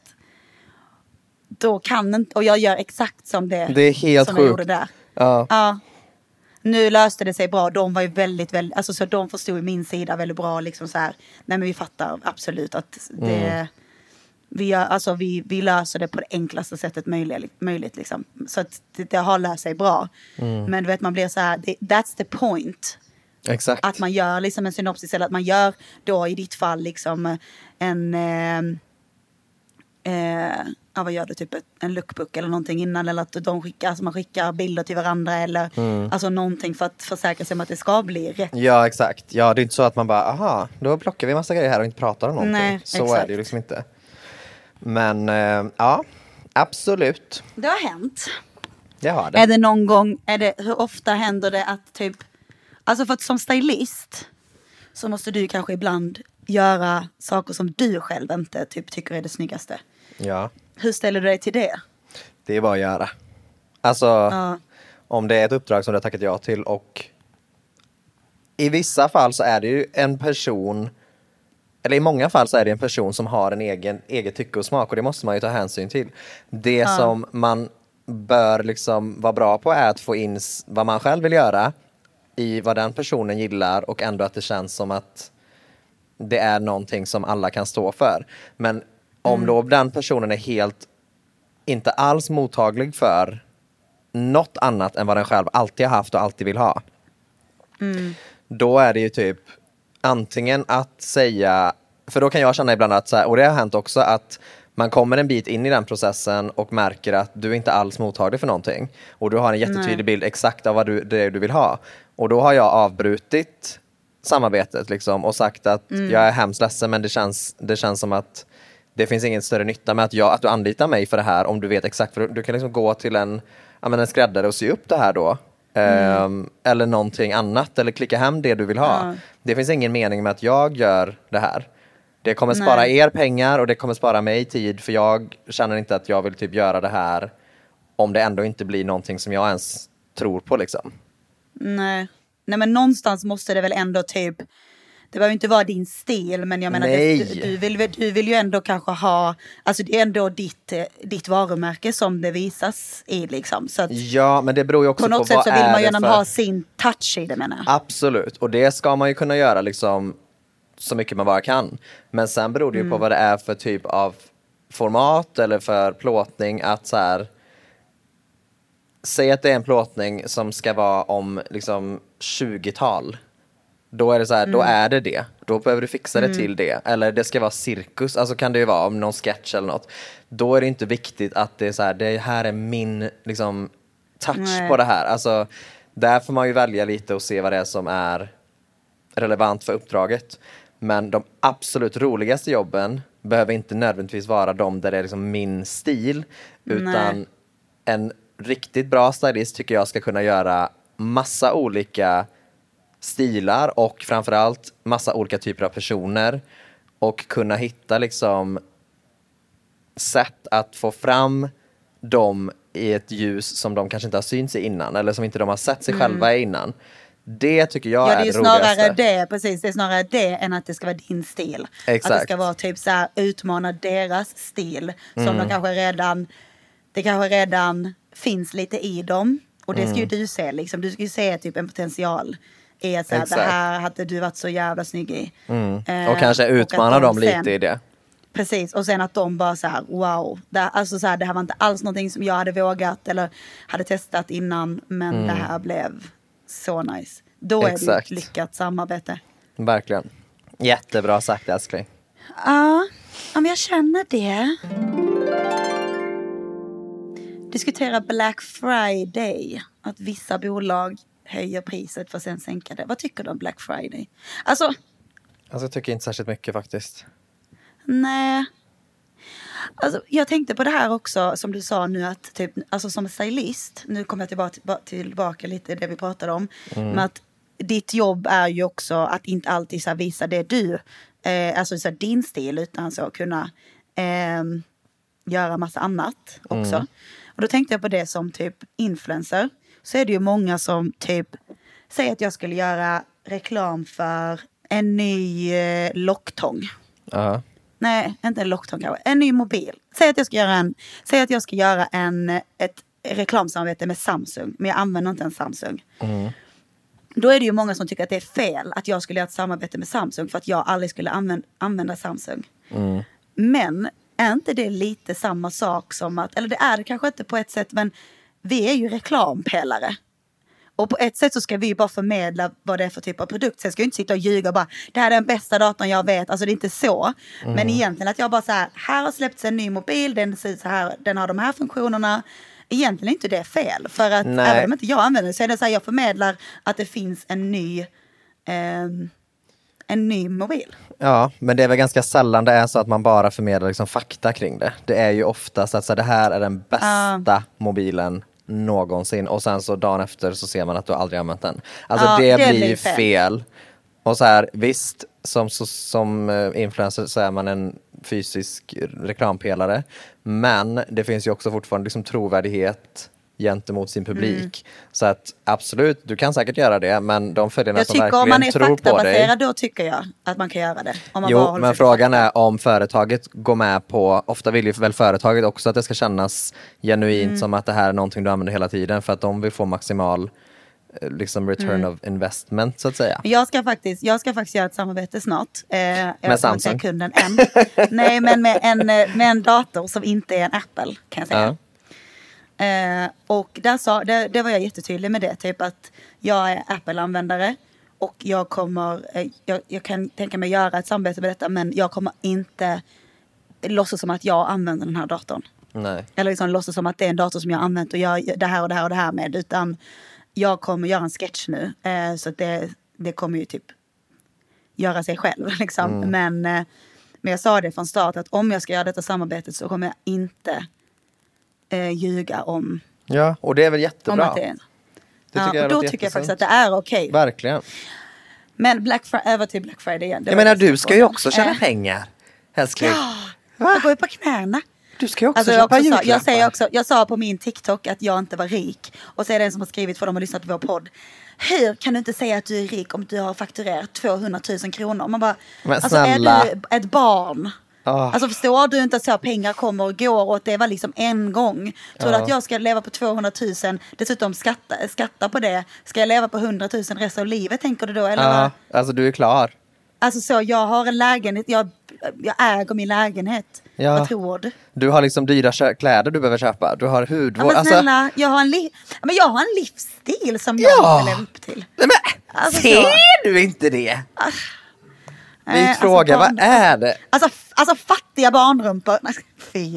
Då kan inte, och jag gör exakt som det, Det är helt som jag sjukt. gjorde där. Ja. Ja. Nu löste det sig bra. De var ju väldigt, väldigt, alltså så de förstod ju min sida väldigt bra liksom så här. Nej men vi fattar absolut att det, Mm. vi, gör, alltså vi, vi löser det på det enklaste sättet möjligt, möjligt liksom. Så att det, det har löst sig bra. Mm. Men du vet man blir så här, det, that's the point. Exakt. Att man gör liksom en synopsis eller att man gör då i ditt fall liksom en eh, eh, ja, vad gör du, typ ett, en lookbook eller någonting innan, eller att de skickar, alltså man skickar bilder till varandra eller alltså någonting för att försäkra sig om att det ska bli rätt. Ja, exakt. Ja, det är inte så att man bara, aha, då plockar vi massa grejer här och inte pratar om någonting. Nej, så exakt. är det ju liksom inte. Men eh, ja, absolut. Det har hänt. Det har det. Är det någon gång, är det, hur ofta händer det att typ, alltså för att som stylist så måste du kanske ibland göra saker som du själv inte typ tycker är det snyggaste. Ja, Hur ställer du dig till det? det är bara att göra. Alltså, Ja. om det är ett uppdrag som du har tackat ja till och i vissa fall så är det ju en person, eller i många fall så är det en person som har en egen, eget tycke och smak och det måste man ju ta hänsyn till. Det Ja. som man bör liksom vara bra på är att få in vad man själv vill göra i vad den personen gillar och ändå att det känns som att det är någonting som alla kan stå för. Men om mm. då den personen är helt inte alls mottaglig för något annat än vad den själv alltid har haft och alltid vill ha. Mm. Då är det ju typ antingen att säga, för då kan jag känna ibland att så här, och det har hänt också, att man kommer en bit in i den processen och märker att du inte alls mottaglig för någonting. Och du har en jättetydlig Nej. bild exakt av vad du, det du vill ha. Och då har jag avbrutit samarbetet liksom, och sagt att mm. jag är hemskt ledsen, men det känns, det känns som att det finns ingen större nytta med att, jag, att du anlitar mig för det här om du vet exakt. För du kan liksom gå till en, ja, men en skräddare och sy upp det här då. Mm. Um, eller någonting annat. Eller klicka hem det du vill ha. Ja. Det finns ingen mening med att jag gör det här. Det kommer spara Nej. er pengar och det kommer spara mig tid. För jag känner inte att jag vill typ göra det här om det ändå inte blir någonting som jag ens tror på liksom. Nej. Nej, men någonstans måste det väl ändå typ, det behöver inte vara din stil, men jag menar det, du, du, vill, du vill ju ändå kanske ha, alltså det är ändå ditt, ditt varumärke som det visas i liksom. Så att ja, men det beror ju också på, på något sätt vad så vill är man det gärna för... ha sin touch i det, menar jag. Absolut, och det ska man ju kunna göra liksom så mycket man bara kan. Men sen beror det ju mm. på vad det är för typ av format eller för plåtning, att så här, säg att det är en plåtning som ska vara om liksom tjugotal. Då är det så här, mm. då är det det. Då behöver du fixa det mm. till det. Eller det ska vara cirkus, alltså kan det ju vara om någon sketch eller något. Då är det inte viktigt att det är så här, det här är min liksom touch Nej. på det här. Alltså där får man ju välja lite och se vad det är som är relevant för uppdraget. Men de absolut roligaste jobben behöver inte nödvändigtvis vara de där det är liksom min stil. Utan Nej. en riktigt bra stylist tycker jag ska kunna göra massa olika stilar och framförallt massa olika typer av personer och kunna hitta liksom sätt att få fram dem i ett ljus som de kanske inte har synts i innan eller som inte de har sett sig mm. själva innan. Det tycker jag ja, är det, är det roligaste. Snarare det, precis. Det är snarare det än att det ska vara din stil. Exakt. Att det ska vara typ så här, utmana deras stil som mm. de kanske redan, det kanske redan finns lite i dem. Och det ska ju mm. du se liksom. Du ska ju se typ en potential i att säga, det här hade du varit så jävla snygg i. Mm. Eh, och kanske utmana och dem sen, lite i det. Precis, och sen att de bara så här, wow. Det, alltså så här, det här var inte alls någonting som jag hade vågat eller hade testat innan. Men mm. det här blev så nice. Då är Exakt. det ett lyckat samarbete. Verkligen. Jättebra sagt, älskling. Ja, om jag känner det. Diskutera Black Friday. Att vissa bolag höjer priset för att sen sänka det. Vad tycker du om Black Friday? Alltså, alltså jag tycker inte särskilt mycket faktiskt. Nej. Alltså, jag tänkte på det här också som du sa nu att typ, alltså som stylist, nu kommer jag tillbaka, tillbaka lite det vi pratade om, mm. men att ditt jobb är ju också att inte alltid så här, visa det du, eh, alltså så här, din stil, utan så kunna eh, göra massa annat också. Mm. Och då tänkte jag på det som typ influencer, så är det ju många som typ säger att jag skulle göra reklam för en ny eh, locktång. Ja. Uh-huh. Nej, inte en locktång kanske. En ny mobil. Säg att jag ska göra en, säg att jag ska göra en, ett reklamsamarbete med Samsung. Men jag använder inte en Samsung. Mm. Då är det ju många som tycker att det är fel att jag skulle göra ett samarbete med Samsung. För att jag aldrig skulle använda, använda Samsung. Mm. Men är inte det lite samma sak som att, eller det är det kanske inte på ett sätt, men vi är ju reklampelare. Och på ett sätt så ska vi ju bara förmedla vad det är för typ av produkt. Sen ska jag inte sitta och ljuga och bara, det här är den bästa datorn jag vet. Alltså det är inte så. Mm. Men egentligen att jag bara så här, här har släppts en ny mobil. Den ser så här, den har de här funktionerna. Egentligen är inte det fel. För att Nej. även om inte jag använder det så är det så här, jag förmedlar att det finns en ny, eh, en ny mobil. Ja, men det är väl ganska sällan det är så att man bara förmedlar liksom fakta kring det. Det är ju oftast att så här, det här är den bästa uh. mobilen någonsin, och sen så dagen efter så ser man att du aldrig använt den. Alltså ja, det, det blir ju fel. fel. Och så här, visst, som, så, som influencer så är man en fysisk reklampelare, men det finns ju också fortfarande liksom trovärdighet gentemot sin publik. Mm. Så att absolut, du kan säkert göra det, men de följarna jag som verkligen om man är tror på dig. Då tycker jag att man kan göra det. Om man jo, bara men frågan är om företaget går med på, ofta vill ju väl företaget också att det ska kännas genuint mm. som att det här är någonting du använder hela tiden för att de vill få maximal liksom return mm. of investment så att säga. Jag ska faktiskt, jag ska faktiskt göra ett samarbete snart. Eh, med Samsung? Kunden än. Nej, men med en, med en dator som inte är en Apple kan jag säga. Ja. Eh, och där sa, det, det var jag jättetydlig med det. Typ att jag är Apple-användare och jag kommer, eh, jag, jag kan tänka mig göra ett samarbete med detta, men jag kommer inte låtsas som att jag använder den här datorn. Nej. Eller liksom låtsas som att det är en dator som jag har använt och gör det här och det här och det här med, utan jag kommer göra en sketch nu. Eh, så att det, det kommer ju typ göra sig själv. Liksom. Mm. Men, eh, men jag sa det från start att om jag ska göra detta samarbetet så kommer jag inte eh, ljuga om... Ja, och det är väl jättebra. Det, det ja, jag och då tycker jag faktiskt att det är okej. Okay. Verkligen. Men Black Friday, över till Black Friday igen. Jag menar, du ska ju också tjäna äh. pengar. Älskling. Ja, Va? jag går ju på knäna. Du ska ju också alltså, köpa jag, också sa, jag, säger också, jag sa på min TikTok att jag inte var rik. Och så är det en som har skrivit för dem och lyssnat på vår podd. Hur kan du inte säga att du är rik om du har fakturerat tvåhundratusen kronor? Man bara, men alltså snälla. är du ett barn? Oh. Alltså förstår du inte att så pengar kommer och går och att det var liksom en gång? Tror oh. du att jag ska leva på tvåhundratusen, dessutom skatta, skatta på det? Ska jag leva på hundratusen resten av livet, tänker du då? Eller ja, alltså du är klar. Alltså så, jag har en lägenhet, jag, jag äger min lägenhet. Ja. Vad tror du? Du har liksom dyra kö- kläder du behöver köpa. Du har hudvård. Ja, men snälla, alltså... jag, har en li- men jag har en livsstil som jag ja. måste leva upp till. Nej, men alltså, ser så. Du inte det? Ah. Vi äh, frågar, alltså, vad är det? Alltså, alltså fattiga barnrumpor. Nej, fy.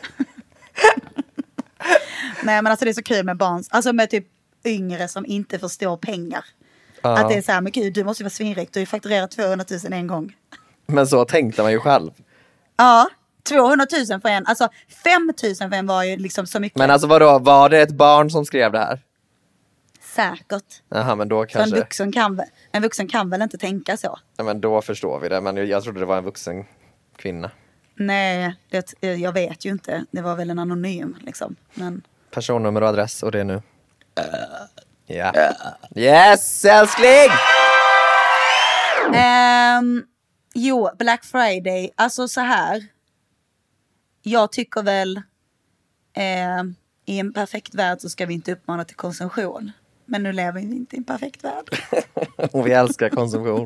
Nej, men alltså det är så kul med barn. Alltså med typ yngre som inte förstår pengar. Ja. Att det är så här, men gud, du måste ju vara svinrik. Du har ju fakturerat tvåhundratusen en gång. Men så tänkte man ju själv. Ja, tvåhundratusen för en. Alltså femtusen för en var ju liksom så mycket. Men alltså vadå, var det ett barn som skrev det här? Säkert. Jaha, men då kanske... En vuxen, kan, en vuxen kan väl inte tänka så? Ja, men då förstår vi det. Men jag, jag trodde det var en vuxen kvinna. Nej, det, jag vet ju inte. Det var väl en anonym liksom. Men... personnummer och adress och det är nu. Ja. Uh. Yeah. Yes, älskling! Um, jo, Black Friday. Alltså så här. Jag tycker väl eh, i en perfekt värld så ska vi inte uppmana till konsumtion. Men nu lever vi inte i en perfekt värld. Och vi älskar konsumtion.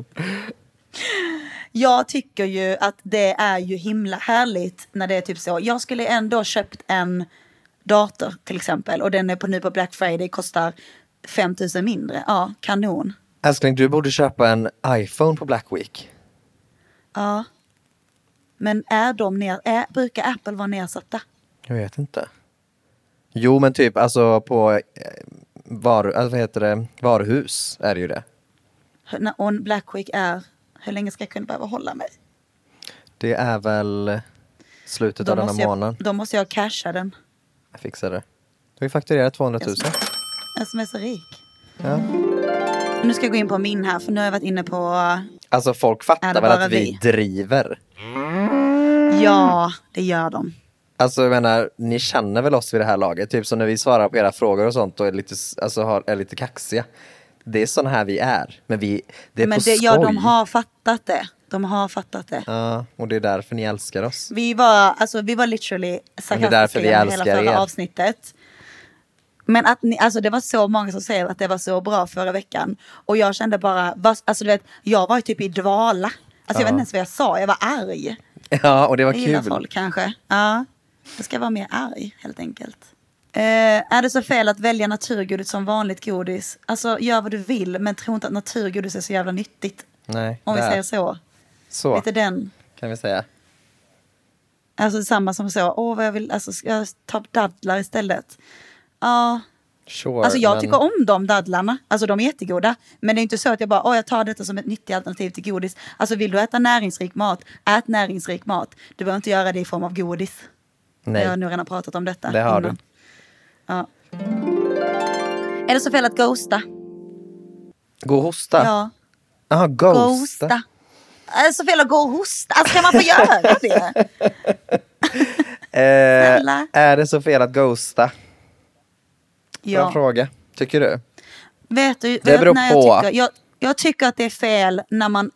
Jag tycker ju att det är ju himla härligt när det är typ så. Jag skulle ändå köpt en dator till exempel. Och den är på, nu på Black Friday, kostar fem tusen mindre. Ja, kanon. Älskling, du borde köpa en iPhone på Black Week. Ja. Men är de ner, är, brukar Apple vara nedsatta? Jag vet inte. Jo, men typ alltså på eh, varu, alltså, vad heter det? varuhus är det ju det. Och Black Week är, hur länge ska jag kunna behöva hålla mig? Det är väl slutet då av denna månaden. Då måste jag casha den. Jag fixar det. Du har ju fakturerat tvåhundratusen. Jag som är så rik. Ja. Nu ska jag gå in på min här, för nu har jag varit inne på... Alltså folk fattar väl att vi, vi driver? Ja, det gör de. Alltså jag menar, ni känner väl oss vid det här laget? Typ som när vi svarar på era frågor och sånt och är lite, alltså, har, är lite kaxiga. Det är sån här vi är. Men vi, det är Men på det, skoj. Ja, de har fattat det. De har fattat det. Ja, och det är därför ni älskar oss. Vi var, alltså, vi var literally sarkastiska i hela förra er. avsnittet. Men att ni, alltså det var så många som säger att det var så bra förra veckan. Och jag kände bara, alltså du vet, jag var ju typ i dvala. Alltså ja. Jag vet inte ens vad jag sa, jag var arg. Ja, och det var jag kul. Folk kanske. Ja, jag ska vara mer arg helt enkelt. Eh, är det så fel att välja naturgodis som vanligt godis? Alltså gör vad du vill, men tro inte att naturgodis är så jävla nyttigt. Nej. Om vi där. säger så. Så. Lite den. Kan vi säga. Alltså samma som så, åh vad jag vill, alltså ska jag ta dadlar istället? Ja. Sure, alltså jag men... tycker om de dadlarna. Alltså de är jättegoda. Men det är inte så att jag bara, åh jag tar detta som ett nyttigt alternativ till godis. Alltså vill du äta näringsrik mat, ät näringsrik mat. Du behöver inte göra det i form av godis. Nej. Jag har nu redan pratat om detta. Det har innan. du. Ja. Är det så fel att ghosta? Gå och hosta? Ja. Jaha, ghosta. Ghosta. Är det så fel att gå och hosta? Alltså kan man få göra det? eh, är det så fel att ghosta? Ja. Bra fråga. Tycker du? Vet du, Det beror när på. Jag tycker, jag, jag tycker att det är fel när man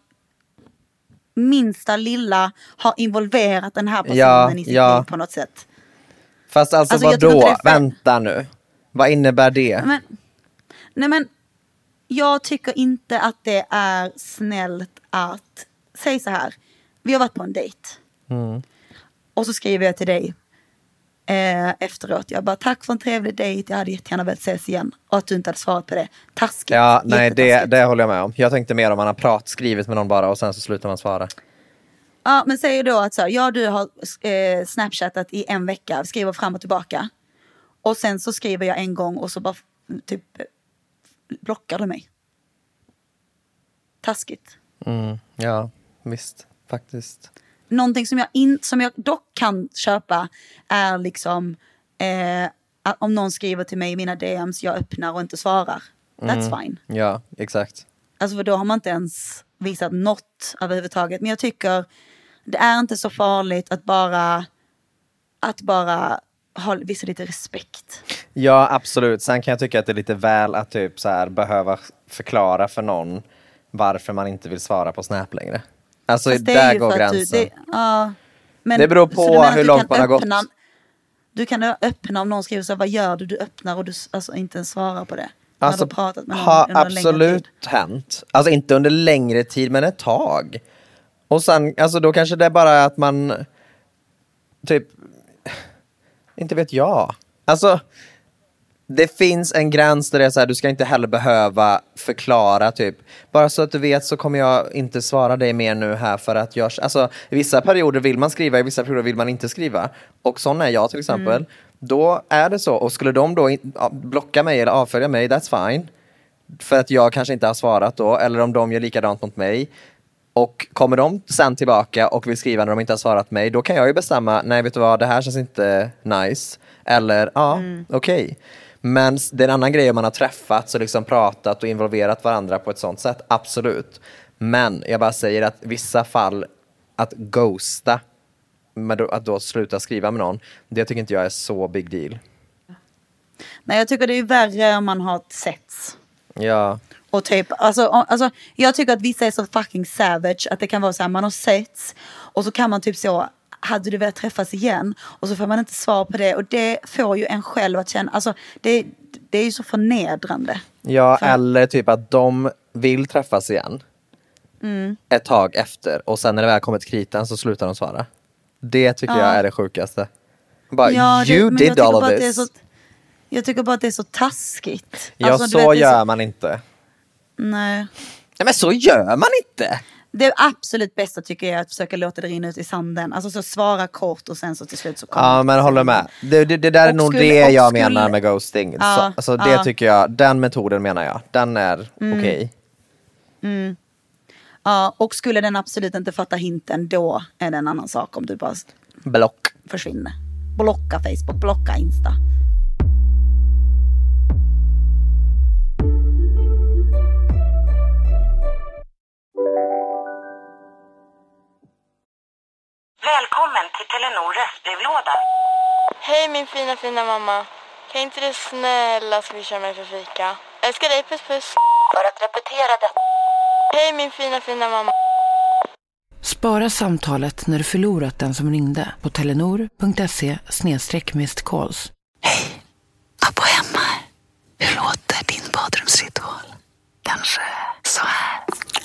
minsta lilla har involverat den här personen Ja, i sitt ja. liv på något sätt. Fast alltså, Alltså, jag vadå? tycker inte det är fel. Vänta nu. Vad innebär det? Men, nej men, jag tycker inte att det är snällt att, säg så här, vi har varit på en dejt. Mm. Och så skriver jag till dig eh, efteråt, jag bara tack för en trevlig dejt, jag hade jättegärna velat ses igen. Och att du inte hade svarat på det, taskigt. Ja, nej, det, jättetaskigt. det håller jag med om. Jag tänkte mer om man har prat, skrivit med någon bara och sen så slutar man svara. Ja, men säg då att så, ja, du har eh, snapchattat i en vecka, skriver fram och tillbaka. Och sen så skriver jag en gång och så bara typ blockar du mig. Taskigt. Mm, ja, visst. Faktiskt. Någonting som jag, in, som jag dock kan köpa är liksom eh, att om någon skriver till mig i mina D Ms, jag öppnar och inte svarar. That's Mm. fine. Ja, exakt. Alltså för då har man inte ens visat något överhuvudtaget. Men jag tycker det är inte så farligt att bara att bara ha, visa lite respekt. Ja, absolut. Sen kan jag tycka att det är lite väl att typ så här behöva förklara för någon varför man inte vill svara på Snap längre. Alltså Fast det är där ju går för att du- gränsen. det, ja, men, Det beror så på du menar att hur du långt kan man har gått. öppna- Du kan öppna om någon skriver så, vad gör du? Du öppnar och du alltså, inte ens svarar på det. När Alltså, du har pratat med någon har under en längre absolut tid. hänt. Alltså inte under längre tid, men ett tag. Och sen, alltså då kanske det är bara att man typ, inte vet jag. Alltså, det finns en gräns där det är så här, du ska inte heller behöva förklara typ. Bara så att du vet så kommer jag inte svara dig mer nu här för att jag, alltså i vissa perioder vill man skriva, i vissa perioder vill man inte skriva. Och sån är jag till exempel. Mm. Då är det så. Och skulle de då in, blocka mig eller avfölja mig, that's fine. För att jag kanske inte har svarat då. Eller om de gör likadant mot mig. Och kommer de sen tillbaka och vill skriva när de inte har svarat mig, då kan jag ju bestämma, nej vet du vad, det här känns inte nice. Eller, ja, mm. okej. Okay. Men det är en annan grej om man har träffats och liksom pratat och involverat varandra på ett sånt sätt, absolut. Men jag bara säger att vissa fall, att ghosta, att då sluta skriva med någon, det tycker inte jag är så big deal. Nej, jag tycker det är värre om man har setts. Ja. Och typ, alltså, alltså, jag tycker att vissa är så fucking savage att det kan vara så här, man har setts och så kan man typ så, hade du velat träffas igen? Och så får man inte svar på det och det får ju en själv att känna, alltså det, det är ju så förnedrande. Ja, för... eller typ att de vill träffas igen mm. ett tag efter och sen när det väl kommer till kritan så slutar de svara. Det tycker ja. jag är det sjukaste. Bara, ja, det, you did all of this. Så, jag tycker bara att det är så taskigt. Ja, alltså, så vet, gör så... man inte. Nej. Nej, men så gör man inte. Det absolut bästa tycker jag är att försöka låta det rinna ut i sanden. Alltså så svara kort och sen så till slut så kommer ja, men håller med. Det, det, det där är nog det jag skulle... menar med ghosting. Ja, så, alltså det ja. tycker jag, den metoden menar jag. Den är mm. okej. Okay. Mm. Ja, och skulle den absolut inte fatta hinten, då är det en annan sak om du bara block försvinner. Blocka Facebook, blocka Insta. Välkommen till Telenor röstbrevlåda. Hej min fina fina mamma. Kan inte du snälla swisha mig för fika? Älskar dig, puss puss. För att repetera det. Hej min fina fina mamma. Spara samtalet när du förlorat den som ringde på telenor.se snedstreck missed calls. Hej, Abbo hemma. Hur låter din badrumsritual? Kanske så här.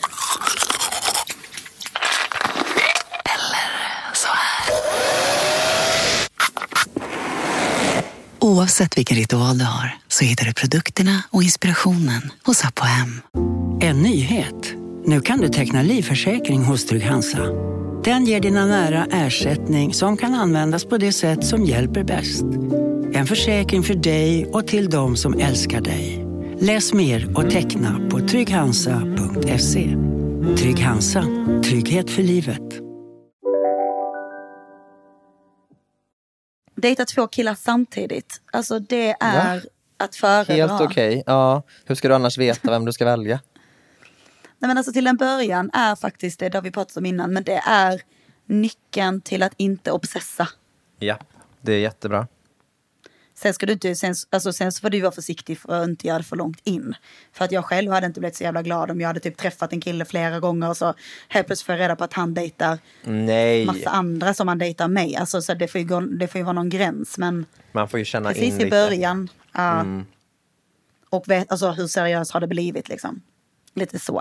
Så här. Oavsett vilken ritual du har så hittar du produkterna och inspirationen hos Apohem. En nyhet. Nu kan du teckna livförsäkring hos Trygg-Hansa. Den ger dina nära ersättning som kan användas på det sätt som hjälper bäst. En försäkring för dig och till de som älskar dig. Läs mer och teckna på trygghansa punkt se. Trygg-Hansa. Trygghet för livet. Dejta två killar samtidigt. Alltså det är ja. att föredra. Helt okej. Okay. Ja. Hur ska du annars veta vem du ska välja? Nej, men alltså till en början är faktiskt det, det har vi pratat om innan, men det är nyckeln till att inte obsessa. Ja, det är jättebra. Sen ska du inte, sen, alltså sen så får du vara försiktig för att inte göra det för långt in. För att jag själv hade inte blivit så jävla glad om jag hade typ träffat en kille flera gånger och så helt plötsligt får jag reda på att han dejtar Nej. massa andra som han dejtar mig. Alltså så det får ju, gå, det får ju vara någon gräns, men man får ju känna precis in i lite. början. Ja. Mm. Och vet, alltså hur seriöst har det blivit liksom. Lite så.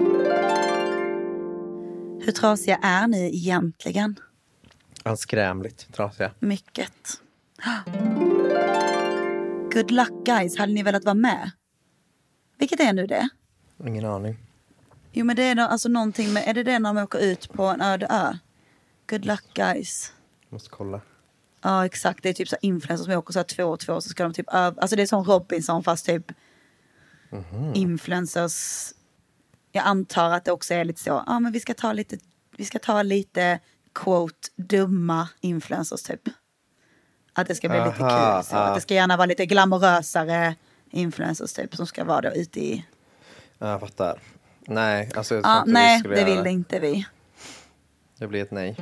Hur trasiga är ni egentligen? Anskrämligt trasiga. Mycket. Good luck guys, hade ni velat vara med? Vilket är nu det? Ingen aning. Jo men det är no- alltså någonting med, är det det när man åker ut på en öde ö? Good luck guys. Måste kolla. Ja exakt, det är typ så influencers som åker så här två och två så ska de typ öv- alltså det är som Robinson fast typ mm-hmm. influencers. Jag antar att det också är lite så, ja ah, men vi ska ta lite, vi ska ta lite quote dumma influencers typ. Att det ska bli Aha, lite kul. Så. ah. Att det ska gärna vara lite glamorösare influencers typ som ska vara då ute i... Ja, jag fattar. Nej, alltså jag tror Ah, inte vi nej, skulle det göra vill inte vi. Det blir ett nej.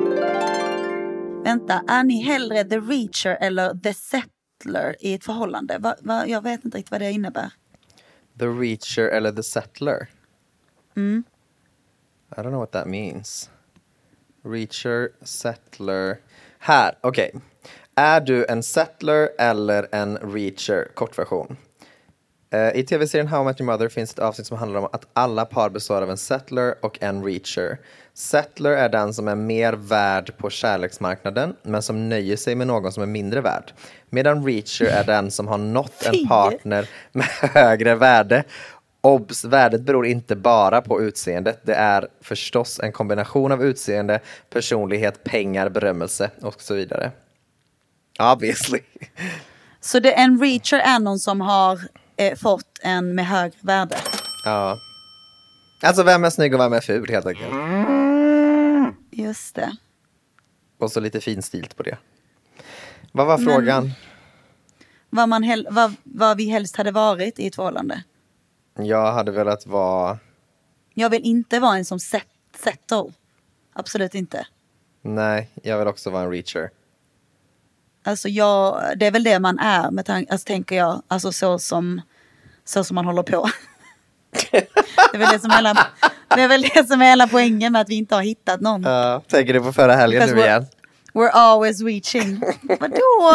Vänta, är ni hellre the reacher eller the settler i ett förhållande? Va, va, jag vet inte riktigt vad det innebär. The reacher eller the settler? Mm. I don't know what that means. Reacher, settler. Här, okej. Okay. Är du en settler eller en reacher? Kortversion. Uh, I tv-serien How I Met Your Mother finns ett avsnitt som handlar om att alla par består av en settler och en reacher. Settler är den som är mer värd på kärleksmarknaden men som nöjer sig med någon som är mindre värd. Medan reacher är den som har nått en partner med högre värde. Obs, värdet beror inte bara på utseendet. Det är förstås en kombination av utseende, personlighet, pengar, berömmelse och så vidare. Obviously. Så det, en reacher är någon som har eh, fått en med högre värde? Ja. Alltså vem är snygg och vem är ful helt enkelt. Just det. Och så lite finstilt på det. Vad var frågan? Men, vad, man hel, vad, vad vi helst hade varit i ett förhållande? Jag hade velat vara... Jag vill inte vara en som set, settle. Absolut inte. Nej, jag vill också vara en reacher. Alltså jag, det är väl det man är med tanke, alltså tänker jag, alltså så som så som man håller på. Det är väl det som är hela, det är väl det som är hela poängen med att vi inte har hittat någon. Ja, uh, tänker du på förra helgen Because nu we're, igen? We're always reaching. Vadå?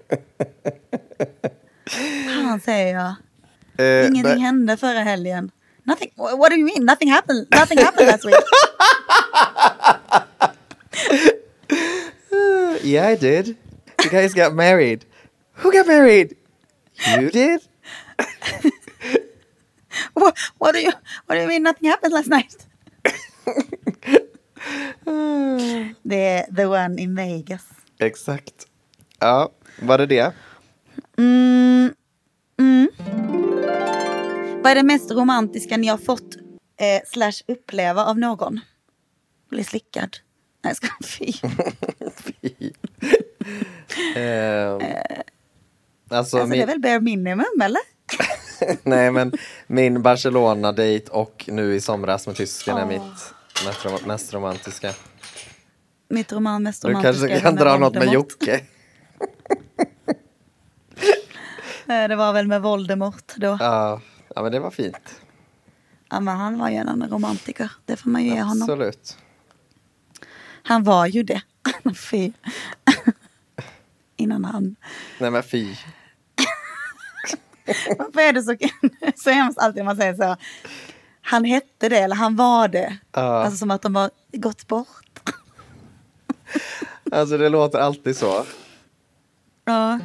Han säger jag. Uh, Ingenting but... hände förra helgen. Nothing, what do you mean? Nothing happened. Nothing happened last week. Yeah, I did. You guys got married. Who got married? You did? what, what do you What do you mean nothing happened last night? Det är the one in Vegas. Exakt. Ja, var det det? Mm, mm. Vad är det mest romantiska ni har fått eh, slash uppleva av någon? Bli slickad. Nej, jag ska fy. fy. um, alltså alltså min... det är väl bare minimum, eller? Nej, men min Barcelona-date och nu i somras med tysken oh. är mitt mest, rom- mest romantiska. Mitt roman mest du romantiska. Du kanske kan dra något med Jocke. Det var väl med Voldemort då. Ja, ja, men det var fint. Ja, men han var ju en romantiker. Det får man ju ge honom. Absolut. Han var ju det. Fy. Innan han... Nej, men fy. Varför är det så, så hemskt alltid när man säger så? Han hette det eller han var det. Uh. Alltså som att de har gått bort. Alltså det låter alltid så. Ja.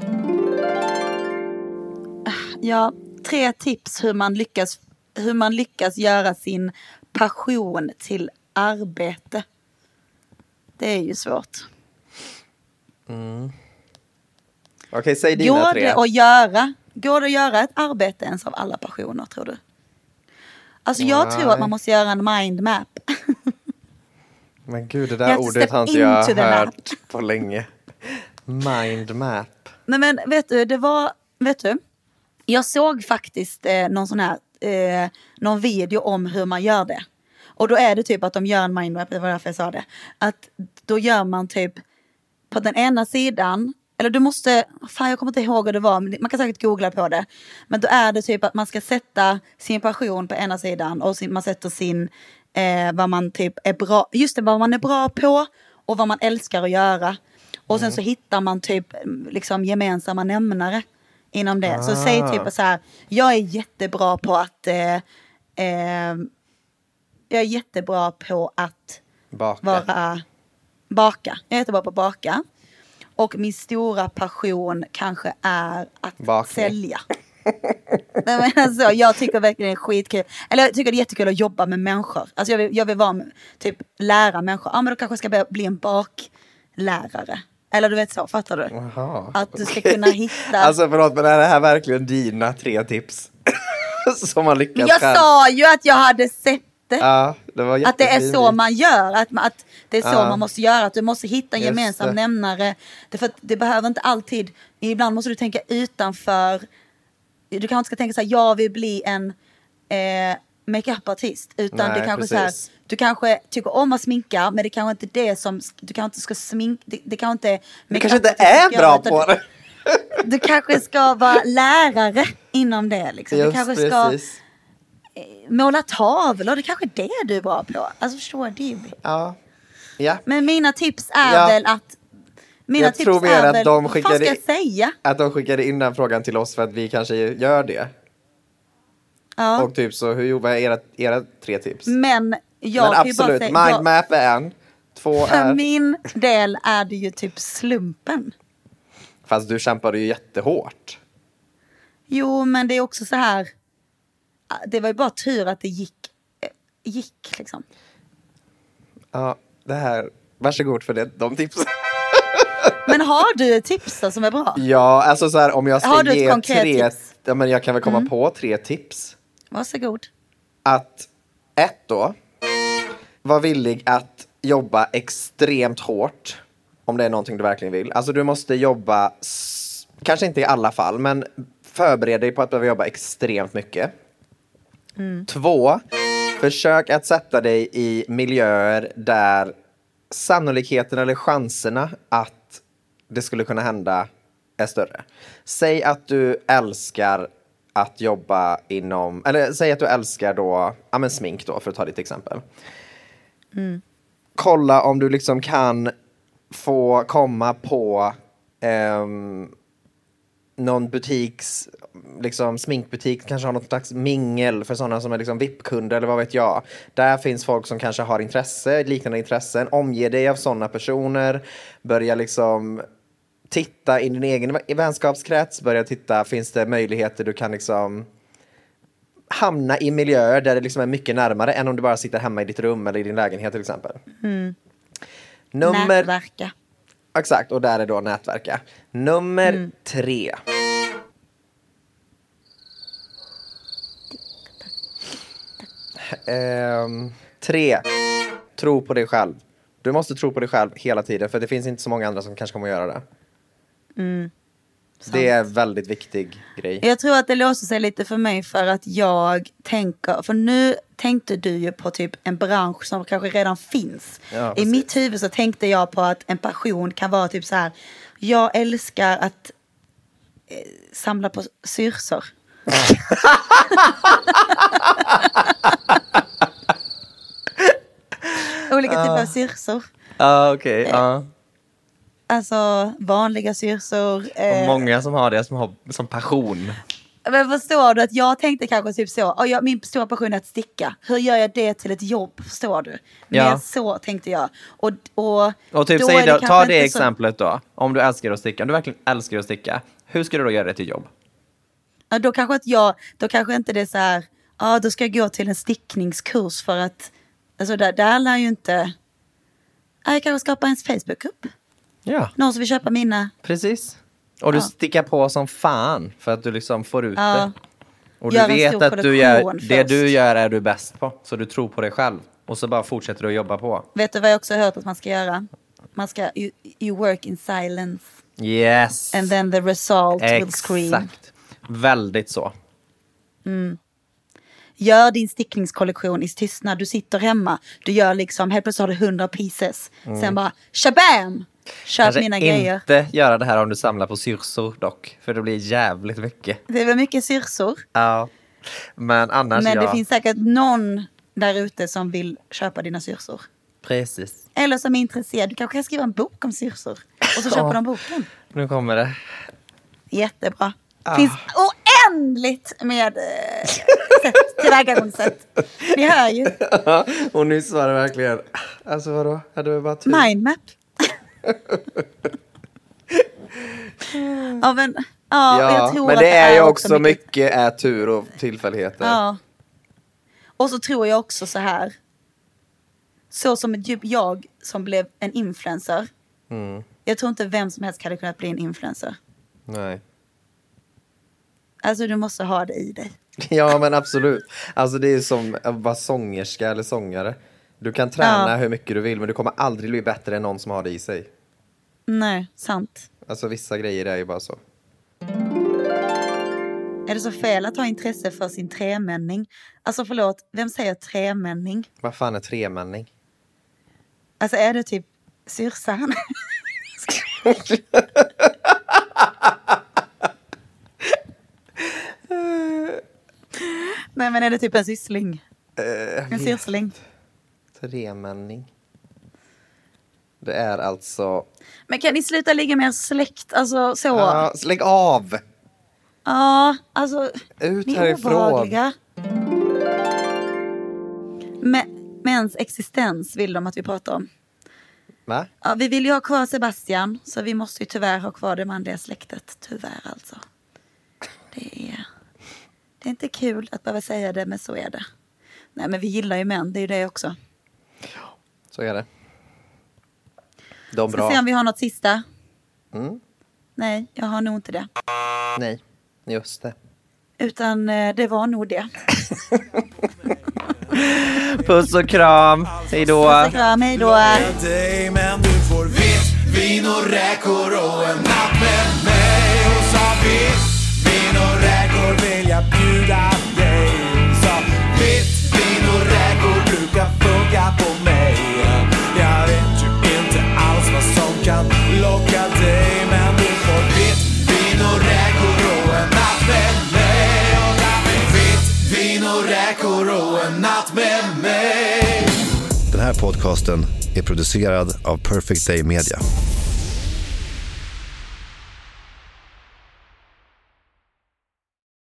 Ja, tre tips hur man lyckas hur man lyckas göra sin passion till arbete. Det är ju svårt. Mm. Okej, okay, säg dina går tre. Det att göra, går det att göra ett arbete ens av alla passioner, tror du? Alltså jag Nej. tror att man måste göra en mindmap. Men gud, det där ordet har inte jag hört map. på länge. Mindmap. Nej, men vet du, det var, vet du, jag såg faktiskt eh, någon sån här, eh, någon video om hur man gör det. Och då är det typ att de gör en mindmap, det var därför jag sa det. Att då gör man typ, på den ena sidan eller du måste, fan jag kommer inte ihåg hur det var, men man kan säkert googla på det. Men då är det typ att man ska sätta sin passion på ena sidan och sin, man sätter sin, eh, vad man typ är bra, just det, vad man är bra på och vad man älskar att göra. Och sen mm. så hittar man typ liksom gemensamma nämnare inom det. Ah. Så säg typ så här, jag är jättebra på att, eh, eh, jag är jättebra på att baka. Vara, baka. Jag är jättebra på att baka. Och min stora passion kanske är att Bakning. sälja. Nej, men alltså, jag tycker verkligen det är skitkul. Eller jag tycker det är jättekul att jobba med människor. Alltså jag vill, jag vill vara med, typ lära människor. Ja men då kanske jag ska börja bli en baklärare. Eller du vet så, fattar du? Aha, att du ska kunna hitta... Alltså förlåt, men är det här verkligen dina tre tips? Som man lyckas Jag själv. sa ju att jag hade sett det. Ja, det var att det är så man gör. Att, att det är så ja. man måste göra. Att du måste hitta en Just gemensam det. nämnare. Det, för att det behöver inte alltid... Ibland måste du tänka utanför... Du kanske inte ska tänka så här, jag vill bli en eh, make-up-artist. Utan Nej, det kanske precis. så här, du kanske tycker om att sminka, men det kanske inte är det som, du kanske inte ska sminka, det, det kanske inte du kanske inte är bra göra, på det. Du, du kanske ska vara lärare inom det liksom. Just du kanske ska precis. måla tavlor, det kanske är det du är bra på. Alltså förstår du? Ja. Ja. Men mina tips är ja. väl att Mina jag tips tror mer är att väl, de vad fan skickade, ska jag säga? Att de skickade in den frågan till oss för att vi kanske gör det. Ja. Och typ så, hur, vad är era, era tre tips? Men jag Men kan ju bara absolut, säga, mindmap är en. Två för är... min del är det ju typ slumpen. Fast du kämpade ju jättehårt. Jo, men det är också så här. Det var ju bara tur att det gick, gick liksom. Ja, det här. Varsågod för det, de tipsen. Men har du ett tips då som är bra? Ja, alltså så här, om jag ska har du ett ge konkret tre... tips? Ja, men jag kan väl komma Mm. på tre tips. Varsågod. Att ett då, var villig att jobba extremt hårt. Om det är någonting du verkligen vill. Alltså du måste jobba, s- kanske inte i alla fall, men förbered dig på att behöva jobba extremt mycket. Mm. Två, försök att sätta dig i miljöer där sannolikheten eller chanserna att det skulle kunna hända är större. Säg att du älskar att jobba inom, eller säg att du älskar då, ja men smink då, för att ta ditt exempel. Mm. Kolla om du liksom kan få komma på ehm, någon butiks, liksom sminkbutik, kanske har något slags mingel för sådana som är liksom V I P-kunder eller vad vet jag. Där finns folk som kanske har intresse, liknande intressen. Omge dig av sådana personer. Börja liksom titta in i din egen vänskapskrets. Börja titta, finns det möjligheter du kan liksom hamna i miljöer där det liksom är mycket närmare än om du bara sitter hemma i ditt rum eller i din lägenhet till exempel. Mm. Nummer... Nätverka. Exakt, och där är då nätverka. Nummer mm. tre. Ehm, tre. Tro på dig själv. Du måste tro på dig själv hela tiden, för det finns inte så många andra som kanske kommer att göra det. Mm. Det är en väldigt viktig grej. Jag tror att det låser sig lite för mig för att jag tänker, för nu tänkte du ju på typ en bransch som kanske redan finns. Ja, I mitt huvud så tänkte jag på att en passion kan vara typ så här, jag älskar att eh, samla på syrsor. Olika typer av syrsor. Ja, uh, okej. Okay. Uh. Alltså vanliga syrsor. Eh. Och många som har det som, har, som passion. Men förstår du att jag tänkte kanske typ så. Och jag, min stora passion är att sticka. Hur gör jag det till ett jobb? Förstår du? Men ja. så tänkte jag. Och, och, och typ då säg det då, ta det så... exemplet då. Om du älskar att sticka. Om du verkligen älskar att sticka. Hur ska du då göra det till jobb? Ja, då kanske att jag, då kanske inte det är så här. Ja, då ska jag gå till en stickningskurs för att. Alltså där, där lär ju inte. Jag kanske skapa en Facebook-grupp. Ja. Någon som vill köpa mina. Precis. Och du ja. stickar på som fan för att du liksom får ut ja. det. Och du gör vet att du gör, det du gör är du bäst på. Så du tror på dig själv. Och så bara fortsätter du att jobba på. Vet du vad jag också har hört att man ska göra? Man ska, you, you work in silence. Yes. And then the result Exakt. will scream. Väldigt så. Mm. Gör din stickningskollektion i tystnad. Du sitter hemma. Du gör liksom, helt plötsligt har du hundra pieces. Mm. Sen bara, shabam! Köp Kanske mina grejer. inte göra det här om du samlar på syrsor dock. För det blir jävligt mycket. Det är väl mycket syrsor. Ja. Men annars Men ja. det finns säkert någon där ute som vill köpa dina syrsor. Precis. Eller som är intresserad. Du kanske kan skriva en bok om syrsor. Och så köper Ja. de boken. Nu kommer det. Jättebra. Ah. Finns oändligt med eh, sätt, tillvägagångssätt. Ni hör ju. Och nyss var det verkligen. Alltså vadå? Hade vi bara tur? Mindmap. ja men, ja, Ja, jag tror men att det är ju också mycket, mycket är tur och tillfälligheter. Ja. Och så tror jag också så här. Så som typ jag som blev en influencer. Mm. Jag tror inte vem som helst hade kunnat bli en influencer. Nej. Alltså du måste ha det i dig. Ja men absolut. Alltså det är som att vara sångerska eller sångare. Du kan träna Ja. hur mycket du vill men du kommer aldrig bli bättre än någon som har det i sig. Nej, sant. Alltså vissa grejer är ju bara så. Är det så fel att ha intresse för sin tremänning? Alltså förlåt, vem säger tremänning? Vad fan är tremänning? Alltså är det typ syrsan? Nej men är det typ en syssling? Uh, En syrsling? Tremänning. Det är alltså... Men kan ni sluta ligga med er släkt? Alltså så. Ja, lägg av! Ja, alltså. Ut Ni är härifrån. obehagliga. Men, mäns existens vill de att vi pratar om. Va? Ja, vi vill ju ha kvar Sebastian. Så vi måste ju tyvärr ha kvar det manliga släktet. Tyvärr alltså. Det är, det är inte kul att behöva säga det, men så är det. Nej, men vi gillar ju män. Det är ju det också. Så är det. De Ska bra. se om vi har något sista. Mm. Nej, jag har nog inte det. Nej, just det. Utan eh, det var nog det. Puss och kram. Hej då. Puss och kram, hej då. Men du får vitt vin och räkor och en natt med mig. Och sa vitt vin och räkor vill jag bjuda dig. Så vitt vin och räkor brukar funka på mig. Jag vet ju inte alls vad som kan locka dig. Men du får vitt vin och räkor och en natt med mig. Och därför vitt vin och räkor och en natt med mig. Den här podcasten är producerad av Perfect Day Media.